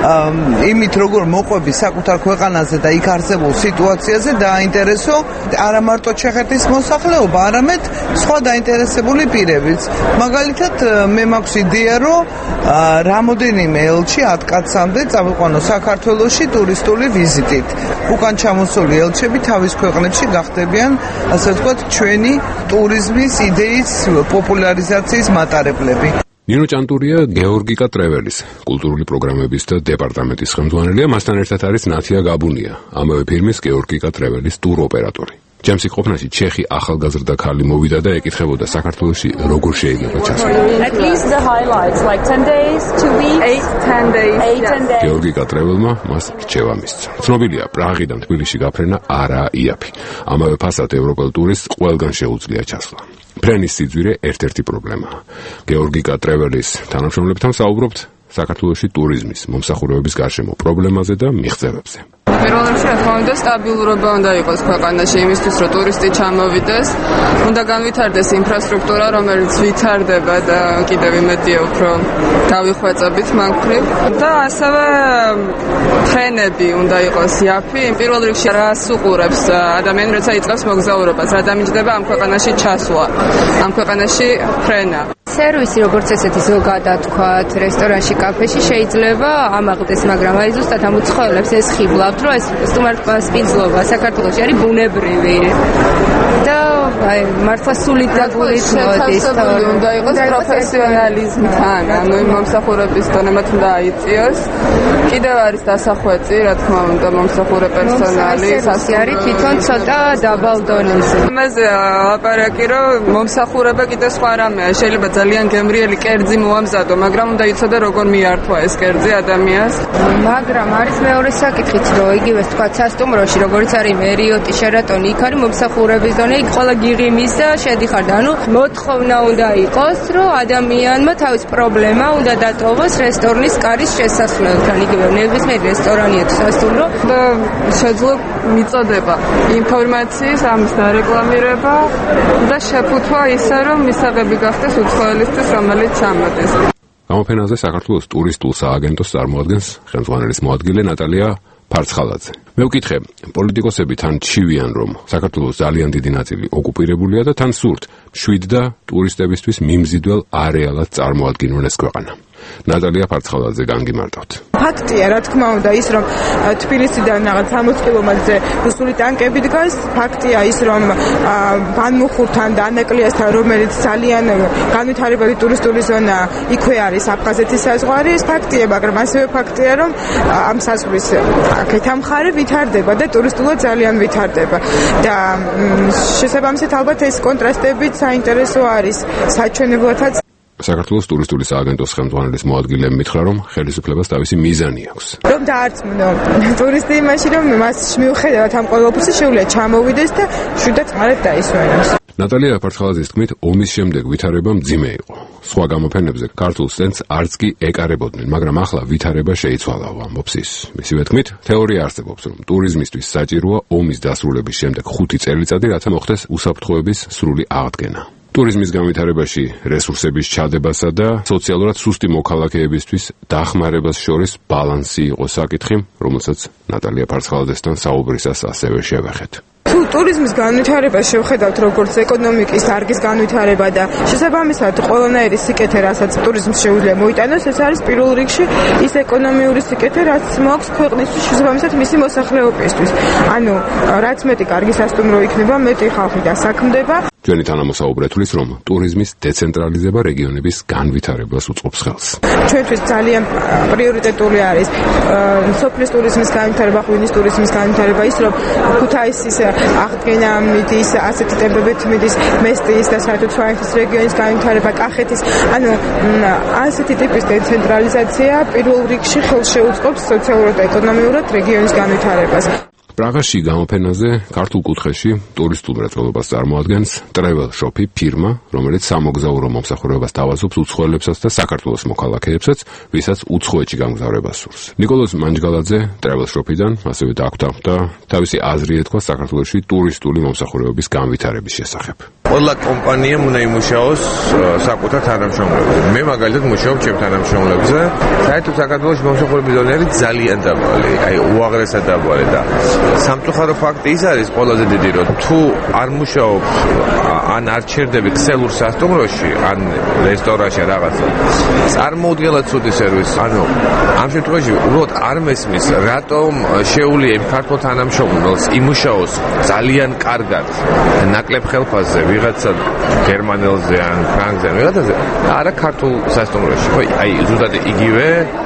იმით როგორ მოყვები საკუთარ ქვეყანაზე და იქ არსებულ სიტუაციაზე დაინტერესო არა მარტო ჩეხეთის მოსახლეობა, არამედ სხვა დაინტერესებული პირებიც. მაგალითად მე მაქვს იდეა, რომ რამოდენიმე ელჩი ათ კაცამდე წავიყვანო საქართველოში ტურისტული ვიზიტით. უკან ჩამოსული ელჩები თავის ქვეყნებში გახდებიან, ასე ვთქვათ, ჩვენი ტურიზმის იდეის პოპულარიზაციის მატარებლები. ნინო ჭანტურია გეორგიკა ტრეველის კულტურული პროგრამების და დეპარტამენტის ხელმძღვანელია, მასთან ერთად არის ნათია გაბუნია, ამავე ფირმის გეორგიკა ტრეველის ტურ ოპერატორი. ჯემსი ყოფნაში ჩეხი ახალგაზრდა ქალი მოვიდა და ეკითხებოდა საქართველოში როგორ შეიძლება ჩასვლა. At least the highlights like ten days, two weeks, eight ten days. eight ten days. გეორგიკა ტრეველმა მას რჩევა მისცა. ცნობილია, პრაღიდან თბილისში გაფრენა არაა იაფი. ამავე ფასად ევროპელ ტურისტს ყველგან შეუძლია ჩასვლა. ფრენის სიძვირე ერთ-ერთი პრობლემაა. გეორგიკა ტრეველის თანამშრომლებთან საუბრობთ საქართველოში ტურიზმის, მომსახურებების გარშემო პრობლემაზე და მიღწევებზე. პირველ რიგში რა თქმა უნდა სტაბილურობა უნდა იყოს ქვეყანაში იმისთვის რომ ტურისტი ჩამოვიდეს. უნდა განვითარდეს ინფრასტრუქტურა, რომელიც ვითარდება და კიდევ იმედია უფრო დავიხვეწებით მაგ მხრივ. და ასევე ტრენები უნდა იყოს იაფი. პირველ რიგში რას უყურებს ადამიანი, როცა იწყებს მოგზაურობას, რა დამიჯდება ამ ქვეყანაში ჩასვლა, ამ ქვეყანაში ფრენა. სერვისი როგორც ესეთი ზოგადად თქვათ, რესტორანში, კაფეში შეიძლება ამაღლდეს, მაგრამ აი ზუსტად ამ უცხოელებს ეს ხიბლავთ, რომ ეს სტუმართმასპინძლობა საქართველოში არის ბუნებრივი. და აი მართლა სულით დაგულით მოდის, უნდა იყოს პროფესიონალიზმთან, ანუ იმ მომსახურების დონემაც უნდა აიწიოს. კიდევ არის დასახვეწი, რა თქმა უნდა, მომსახურე პერსონალი, სასი არის თვითონ ცოტა დაბალ დონეზე. ამაზე ლაპარაკი, რომ მომსახურება კიდევ სხვა რამეა, შეიძლება ძალიან გემრიელი კერძი მოამზადო, მაგრამ უნდა იცოდე როგორ მიართვა ეს კერძი ადამიანს. მაგრამ არის მეორე საკითხიც, რომ იგივე თქვა სასტუმროში, როგორც არის მერიოტი, შერატონი, იქ არის მომსახურების დონე, იქ ყველა გიღიმის და შედიხარ და ანუ მოთხოვნა უნდა იყოს, რომ ადამიანმა თავის პრობლემა უნდა დატოვოს რესტორნის კარის შესასვლელთან, იგივე ნებისმიერ რესტორანია თუ სასტუმრო და შეძლო მიწოდება ინფორმაციის ამის დარეკლამირება და შეფუთვა ისე, რომ მისაღები გახდეს უცხოელისთვის, რომელიც ჩამოდის. გამოფენაზე საქართველოს ტურისტულ სააგენტოს წარმოადგენს ხელმძღვანელის მოადგილე ნატალია ფარცხალაძე. მე ვკითხე, პოლიტიკოსები თან ჩივიან, რომ საქართველოს ძალიან დიდი ნაწილი ოკუპირებულია და თან სურთ შვიდ და ტურისტებისთვის მიმზიდველ არეალად წარმოადგინონ ეს ქვეყანა. ნატალია ფარცხალაძე განგიმარტავთ. ფაქტია, რა თქმა უნდა, ის რომ თბილისიდან რაღაც სამოცი კილომეტრზე რუსული ტანკები დგას, ფაქტია ის რომ განმუხურთან და ანაკლიასთან, რომელიც ძალიან განვითარებული ტურისტული ზონა იქვე არის აფხაზეთის საზღვარი, ეს ფაქტია, მაგრამ ასევე ფაქტია, რომ ამ საზღვრის აქეთ ამ მხარე ვითარდება და ტურისტულად ძალიან ვითარდება. და შესაბამისად ალბათ ეს კონტრასტებით საინტერესო არის საჩვენებლათაც. საქართველოს ტურისტული სააგენტოს ხელმძღვანელის მოადგილემ მითხრა, რომ ხელისუფლებას თავისი მიზანი აქვს. რომ დაარწმუნო ტურისტი იმაში, რომ მას მიუხედავად ამ ყოველფერს შეუძლია ჩამოვიდეს და შვიდად წყარად დაისვენოს. ნატალია ფარცხალაძის თქმით, ომის შემდეგ ვითარება მძიმე იყო. სხვა გამოფენებზე ქართულ სტენდს არც კი ეკარებოდნენ, მაგრამ ახლა ვითარება შეიცვალა, ამბობს ის. მისივე თქმით, თეორია არსებობს, რომ ტურიზმისთვის საჭიროა ომის დასრულების შემდეგ ხუთი წელიწადი, რათა მოხდეს უსაფრთხოების სრული აღდგენა. ტურიზმის განვითარებაში რესურსების ჩადებასა და სოციალურად სუსტი მოქალაქეებისთვის დახმარებას შორის ბალანსი იყო საკითხი, რომელსაც ნატალია ფარცხალაძესთან საუბრისას ასევე შევეხეთ. თუ ტურიზმის განვითარება შევხედავთ როგორც ეკონომიკის დარგის განვითარება და შესაბამისად ყველანაირი სიკეთე, რასაც ტურიზმს შეუძლია მოიტანოს, ეს არის პირველ რიგში ის ეკონომიური სიკეთე, რაც მოაქვს ქვეყნისთვის, შესაბამისად მისი მოსახლეობისთვის. ანუ რაც მეტი კარგი სასტუმრო იქნება, მეტი ხალხი დასაქმდება. ჩვენი თანამოსაუბრე თვლის, რომ ტურიზმის დეცენტრალიზება რეგიონების განვითარებას უწყობს ხელს. ჩვენთვის ძალიან პრიორიტეტული არის სოფლის ტურიზმის განვითარება, ღვინის ტურიზმის განვითარება, ის რომ ქუთაისის აღდგენა მიდის, ასეთი ტემპებით მიდის, მესტიის და საერთოდ სვანეთის რეგიონის განვითარება, კახეთის, ანუ ასეთი ტიპის დეცენტრალიზაცია პირველ რიგში ხელს შეუწყობს სოციალურად და ეკონომიურად რეგიონის განვითარებას. პრაღაში გამოფენაზე ქართულ კუთხეში ტურისტულ მრეწველობას წარმოადგენს Travel Shop-ი ფირმა, რომელიც სამოგზაურო მომსახურებას თავაზობს უცხოელებსაც და საქართველოს მოქალაქეებსაც, ვისაც უცხოეთში გამგზავრება სურს. ნიკოლოზ მანჯგალაძე Travel Shop-იდან ასევე დაგვთანხმდა თავისი აზრი ეთქვა საქართველოში ტურისტული მომსახურებების განვითარების შესახებ. ყველა კომპანიამ უნდა იმუშაოს საკუთარ თანამშრომლებზე. მე მაგალითად მუშაობ ჩემ თანამშრომლებზე. საერთოდ საქართველოში მომსახურების დონე არის ძალიან დაბალი, აი უაღრესად დაბალი და სამწუხარო ფაქტი ის არის ყველაზე დიდი, რომ თუ არ მუშაობ ან არ ჩერდები ქსელურ სასტუმროში, ან რესტორანში რაღაცა, წარმოუდგენლად ცუდი სერვისი. ანუ ამ შემთხვევაში უბრალოდ არ მესმის, რატომ შეუძლია იმ ქართულ თანამშრომელს იმუშაოს ძალიან კარგად ნაკლებ ხელფასზე, ვიღაცა გერმანელზე ან ფრანგზე, ვიღაცაზე, არა ქართულ სასტუმროში. ხო, აი ზუსტად იგივე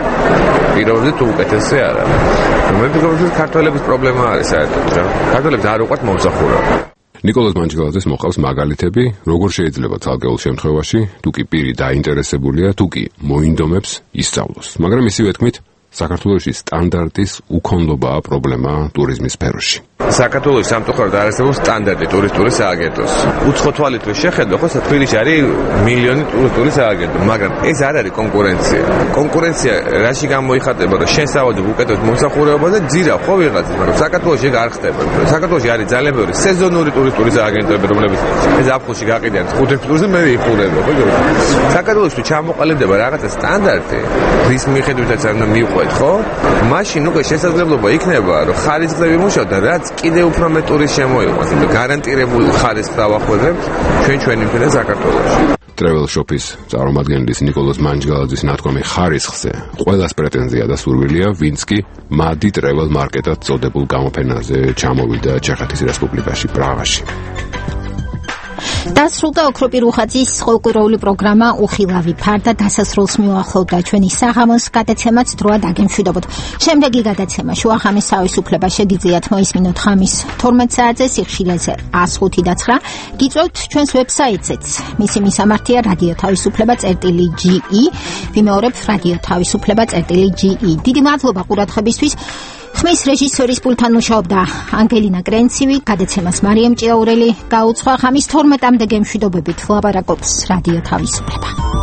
პირობითი უკეთესი არა. მე ვფიქრობ, რომ ქართველების პრობლემა არის საერთოდ რა. ქართველებს არ უყვართ მომსახურება. ნიკოლოზ მანჯგალაძეს მოყავს მაგალითები, როგორ შეიძლება ცალკეულ შემთხვევაში, თუ კი პირი დაინტერესებულია, თუ კი მოინდომებს ისწავლოს. მაგრამ ისივე თქმით, საქართველოში სტანდარტის უქონლობაა პრობლემა ტურიზმის სფეროში. საქართველოს სამწუხაროდ არ არსებობს სტანდარტი ტურისტული სააგენტოს. უცხო თვალით რო შეხედო, ხო, თბილისში არის მილიონი ტურისტული სააგენტო, მაგრამ ეს არ არის კონკურენცია. კონკურენცია რაში გამოიხატება, რომ შენ საავადმყოფო უკეთოს მომსახურება და ძირა ხო ვიღაცის, მაგრამ საქართველოში ეგ არ ხდება. საქართველოში არის ძალიან ბევრი სეზონური ტურისტული სააგენტოები, რომლებიც ეს აფხულში გაყიდიან ხუთი ტურიზმი მე ვიხურებო, ხო? საქართველოში ჩამოყალიბდება რაღაცა სტანდარტი, რის მიხედვითაც არ უნდა მივყვეთ, ხო? მაშინ უკვე შესაძლებლობა იქნება, რომ ხარისხზე ვიმუშავოთ და რაც კიდე უფრო მეტ ტურისტს შემოიყვანს, იმიტომ გარანტირებულ ხარისხს დავახვედრებთ ჩვენ ჩვენი მხრიდან საქართველოში. Travel Shop-ის წარმომადგენლის ნიკოლოზ მანჯგალაძის ნათქვამი ხარისხზე ყველას პრეტენზია და სურვილია, ვინც კი მადი Travel Market-ად წოდებულ გამოფენაზე ჩამოვიდა ჩეხეთის რესპუბლიკაში, პრაღაში. დასრულდა ოქროპირ უხაძის ყოველკვირეული პროგრამა უხილავი ფარდა დასასრულს მიუახლოვდა ჩვენი საღამოს გადაცემაც დროა დაგემშვიდობოთ. შემდეგი გადაცემა შუახამის თავისუფლება შეგიძლიათ მოისმინოთ ხამის თორმეტ საათზე სიხშირეზე ას ხუთი და ცხრა. გიწევთ ჩვენს ვებსაიტზეც. მისი მისამართია რადიო თავისუფლება წერტილი ჯი ი. ვიმეორებ რადიო თავისუფლება წერტილი ჯი ი. დიდი მადლობა ყურადღებისთვის. ხმის რეჟისორის პულტთან მუშაობდა ანგელინა კრენცივი, გადაცემას მარიამ ჭიაურელი გაუძღვა. ხამის თორმეტამდე გემშვიდობებით ლაპარაკობს რადიო თავისუფლება.